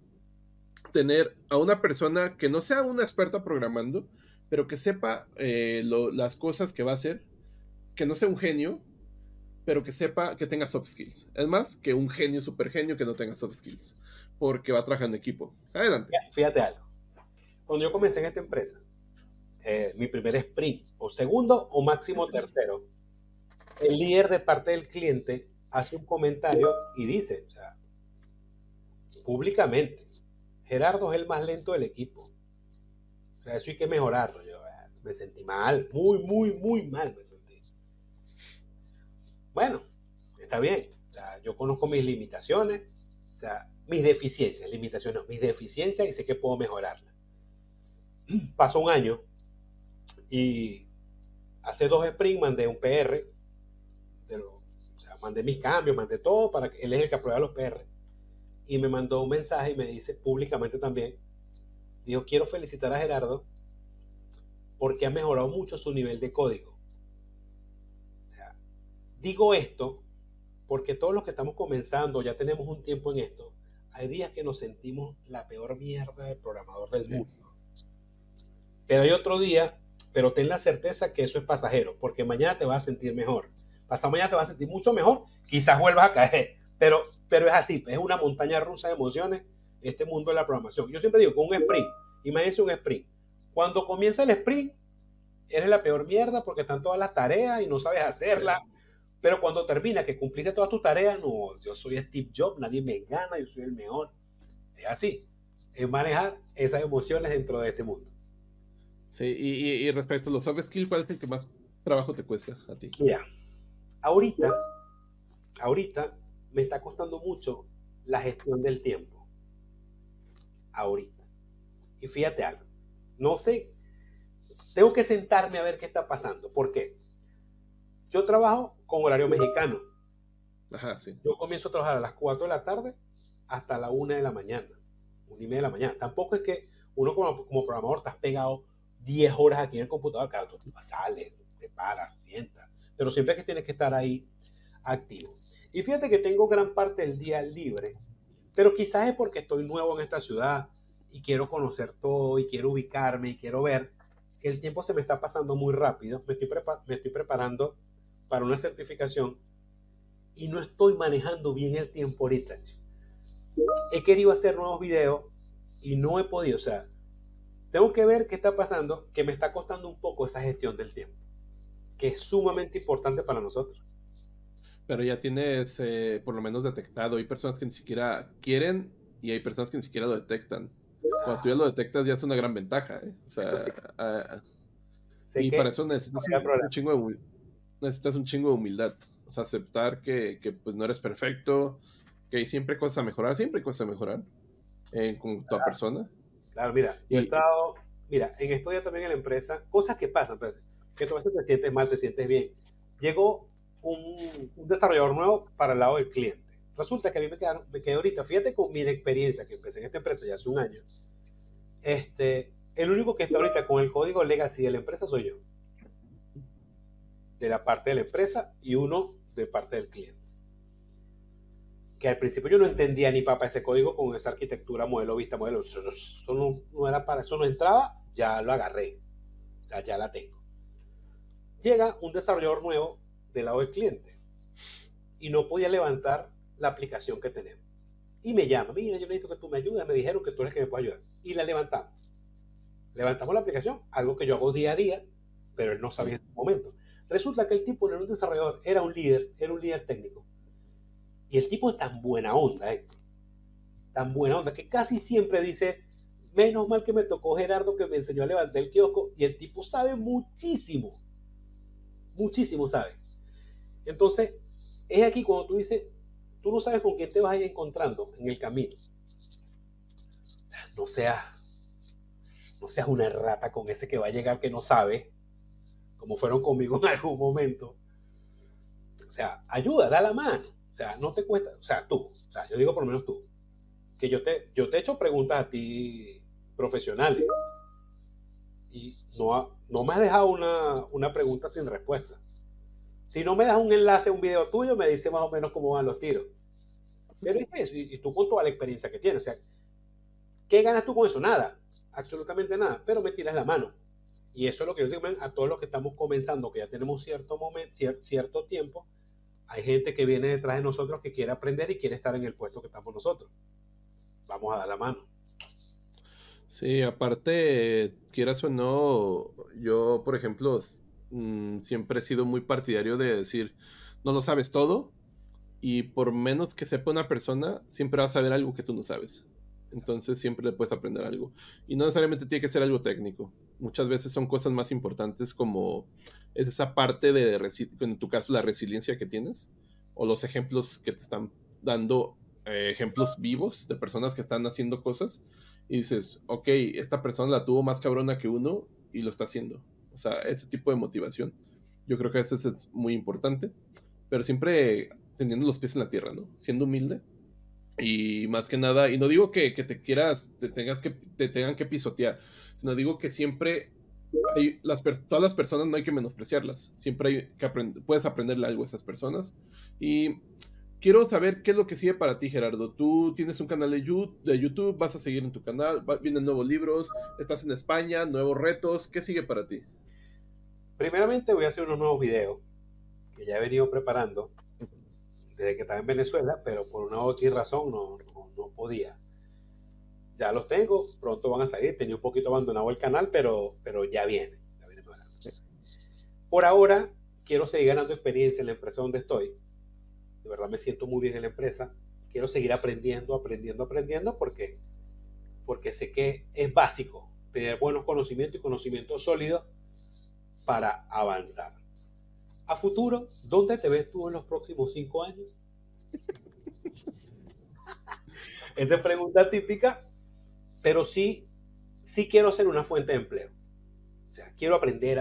S2: tener a una persona que no sea una experta programando, pero que sepa las cosas que va a hacer, que no sea un genio, pero que sepa que tenga soft skills. Es más, que un genio, super genio que no tenga soft skills, porque va a trabajar en equipo. Adelante.
S1: Fíjate algo. Cuando yo comencé en esta empresa, mi primer sprint, o segundo o máximo tercero, el líder de parte del cliente hace un comentario y dice, o sea, públicamente, Gerardo es el más lento del equipo. O sea, eso hay que mejorarlo. Yo me sentí mal, muy, muy, muy mal me sentí. Bueno, está bien. O sea, yo conozco mis limitaciones, o sea, mis deficiencias, limitaciones, mis deficiencias y sé que puedo mejorarlas. Pasó un año y hace 2 sprints mandé un PR, o sea, mandé mis cambios, mandé todo para que él es el que aprueba los PR. Y me mandó un mensaje y me dice públicamente también, dijo, quiero felicitar a Gerardo porque ha mejorado mucho su nivel de código. O sea, digo esto porque todos los que estamos comenzando, ya tenemos un tiempo en esto, hay días que nos sentimos la peor mierda de programador del mundo. Pero hay otro día, pero ten la certeza que eso es pasajero, porque mañana te vas a sentir mejor. Pasado mañana te vas a sentir mucho mejor, quizás vuelvas a caer, pero es así, es una montaña rusa de emociones este mundo de la programación. Yo siempre digo, con un sprint, imagínense un sprint. Cuando comienza el sprint, eres la peor mierda porque están todas las tareas y no sabes hacerlas. Pero cuando termina, que cumpliste todas tus tareas, no, yo soy Steve Jobs, nadie me gana, yo soy el mejor. Es así, es manejar esas emociones dentro de este mundo.
S2: Sí, y respecto a los soft skills, ¿cuál es el que más trabajo te cuesta a ti?
S1: Mira, ahorita me está costando mucho la gestión del tiempo. Ahorita. Y fíjate algo, no sé, tengo que sentarme a ver qué está pasando. ¿Por qué? Yo trabajo con horario mexicano.
S2: Ajá, sí.
S1: Yo comienzo a trabajar a las 4 de la tarde hasta la 1 de la mañana. 1:30 de la mañana. Tampoco es que uno como programador estás pegado 10 horas aquí en el computador. Claro, tú sales, te paras, sientas. Pero siempre es que tienes que estar ahí activo. Y fíjate que tengo gran parte del día libre. Pero quizás es porque estoy nuevo en esta ciudad y quiero conocer todo y quiero ubicarme y quiero ver que el tiempo se me está pasando muy rápido. Me estoy preparando para una certificación y no estoy manejando bien el tiempo ahorita. He querido hacer nuevos videos y no he podido. O sea, tengo que ver qué está pasando, que me está costando un poco esa gestión del tiempo, que es sumamente importante para nosotros.
S2: Pero ya tienes por lo menos detectado. Hay personas que ni siquiera quieren y hay personas que ni siquiera lo detectan. Cuando tú ya lo detectas ya es una gran ventaja, ¿eh? O sea, y para eso necesitas un chingo de humildad. O sea, aceptar que pues no eres perfecto, que hay siempre cosas a mejorar, siempre hay cosas a mejorar con tu persona.
S1: Claro, mira, yo he estado, mira, en esto ya también en la empresa, cosas que pasan, pues, que tú a veces te sientes mal, te sientes bien. Llegó un desarrollador nuevo para el lado del cliente. Resulta que a mí me quedé ahorita, fíjate con mi experiencia, que empecé en esta empresa ya hace un año, el único que está ahorita con el código legacy de la empresa soy yo. De la parte de la empresa y uno de parte del cliente. Que al principio yo no entendía ni para ese código con esa arquitectura, modelo, vista, modelo. Eso no era para eso, no entraba, ya lo agarré. O sea, ya la tengo. Llega un desarrollador nuevo del lado del cliente y no podía levantar la aplicación que tenemos. Y me llama, mira, yo necesito que tú me ayudes, me dijeron que tú eres el que me puede ayudar. Y la levantamos. Levantamos la aplicación, algo que yo hago día a día, pero él no sabía en ese momento. Resulta que el tipo no era un desarrollador, era un líder técnico. Y el tipo es tan buena onda, tan buena onda, que casi siempre dice, menos mal que me tocó Gerardo que me enseñó a levantar el kiosco, y el tipo sabe muchísimo, muchísimo sabe. Entonces, es aquí cuando tú dices, tú no sabes con quién te vas a ir encontrando en el camino. No seas una rata con ese que va a llegar que no sabe, como fueron conmigo en algún momento. O sea, ayuda, da la mano. O sea, no te cuesta, o sea, yo digo por lo menos tú, que yo te he hecho preguntas a ti profesionales y no me has dejado una pregunta sin respuesta. Si no me das un enlace a un video tuyo, me dice más o menos cómo van los tiros. Pero es eso, y tú con toda la experiencia que tienes, o sea, ¿qué ganas tú con eso? Nada, absolutamente nada, pero me tiras la mano. Y eso es lo que yo digo a todos los que estamos comenzando, que ya tenemos cierto tiempo. Hay gente que viene detrás de nosotros que quiere aprender y quiere estar en el puesto que estamos nosotros. Vamos a dar la mano.
S2: Sí, aparte, quieras o no, yo, por ejemplo, siempre he sido muy partidario de decir, no lo sabes todo, y por menos que sepa una persona, siempre vas a saber algo que tú no sabes. Entonces siempre le puedes aprender algo. Y no necesariamente tiene que ser algo técnico. Muchas veces son cosas más importantes como es esa parte de, en tu caso, la resiliencia que tienes, o los ejemplos que te están dando, ejemplos vivos de personas que están haciendo cosas, y dices, ok, esta persona la tuvo más cabrona que uno y lo está haciendo. O sea, ese tipo de motivación. Yo creo que eso es muy importante, pero siempre teniendo los pies en la tierra, ¿no? Siendo humilde. Y más que nada, y no digo que te tengan que pisotear, sino digo que siempre todas las personas no hay que menospreciarlas, siempre hay que puedes aprenderle algo a esas personas, y quiero saber qué es lo que sigue para ti, Gerardo. Tú tienes un canal de YouTube, vas a seguir en tu canal, vienen nuevos libros, estás en España, nuevos retos. ¿Qué sigue para ti?
S1: Primeramente voy a hacer unos nuevos videos que ya he venido preparando desde que estaba en Venezuela, pero por una u otra razón no podía. Ya los tengo, pronto van a salir. Tenía un poquito abandonado el canal, pero ya viene. Por ahora, quiero seguir ganando experiencia en la empresa donde estoy. De verdad me siento muy bien en la empresa. Quiero seguir aprendiendo, porque sé que es básico tener buenos conocimientos y conocimientos sólidos para avanzar. A futuro, ¿dónde te ves tú en los próximos 5 años? Esa es pregunta típica, pero sí quiero ser una fuente de empleo. O sea, quiero aprender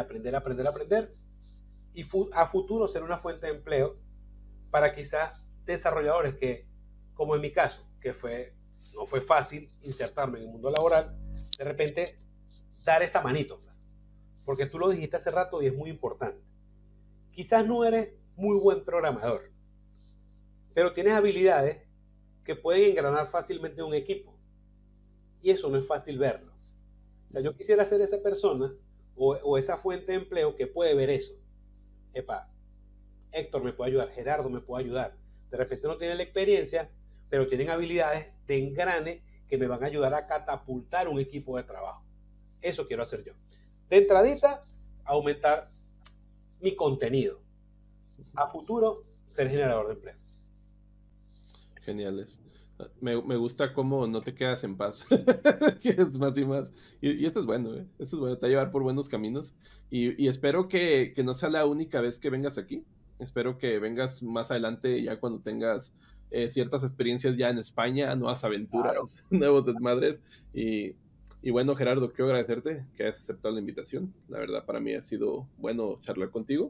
S1: y a futuro ser una fuente de empleo para quizás desarrolladores que, como en mi caso, no fue fácil insertarme en el mundo laboral, de repente dar esa manito. Porque tú lo dijiste hace rato y es muy importante. Quizás no eres muy buen programador, pero tienes habilidades que pueden engranar fácilmente un equipo. Y eso no es fácil verlo. O sea, yo quisiera ser esa persona o esa fuente de empleo que puede ver eso. Epa, Héctor me puede ayudar, Gerardo me puede ayudar. De repente no tienen la experiencia, pero tienen habilidades de engrane que me van a ayudar a catapultar un equipo de trabajo. Eso quiero hacer yo. De entradita, aumentar mi contenido. A futuro, ser generador de empleo.
S2: Geniales. Me gusta cómo no te quedas en paz. Quieres más y más. Y esto es bueno, ¿eh? Esto es bueno, te va a llevar por buenos caminos. Y espero que no sea la única vez que vengas aquí. Espero que vengas más adelante ya cuando tengas ciertas experiencias ya en España, nuevas aventuras, claro, nuevos desmadres. Y bueno, Gerardo, quiero agradecerte que hayas aceptado la invitación. La verdad, para mí ha sido bueno charlar contigo.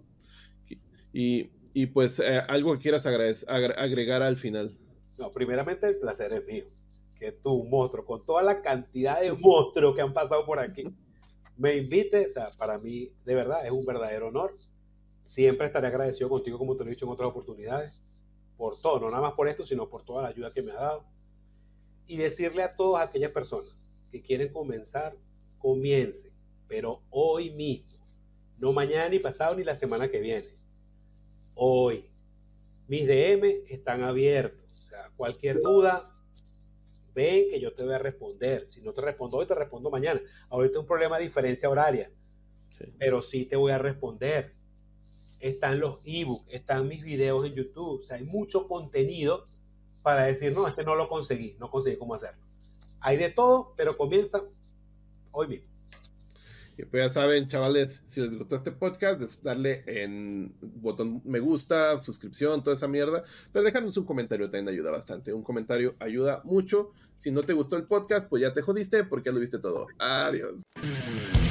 S2: Y pues algo que quieras agregar al final.
S1: No, primeramente el placer es mío. Que tú, un monstruo, con toda la cantidad de monstruos que han pasado por aquí, me invites. O sea, para mí, de verdad, es un verdadero honor. Siempre estaré agradecido contigo, como te lo he dicho en otras oportunidades, por todo, no nada más por esto, sino por toda la ayuda que me has dado. Y decirle a todas aquellas personas que quieren comenzar, comiencen, pero hoy mismo, no mañana, ni pasado, ni la semana que viene. Hoy. Mis DM están abiertos. O sea, cualquier duda, ven que yo te voy a responder. Si no te respondo hoy, te respondo mañana. Ahorita es un problema de diferencia horaria, sí, pero sí te voy a responder. Están los ebooks, están mis videos en YouTube. O sea, hay mucho contenido para decir, no, este no conseguí cómo hacerlo. Hay de todo, pero comienza hoy mismo.
S2: Y pues ya saben, chavales, si les gustó este podcast, darle en botón me gusta, suscripción, toda esa mierda, pero dejarnos un comentario también ayuda bastante. Un comentario ayuda mucho. Si no te gustó el podcast, pues ya te jodiste porque ya lo viste todo. Adiós.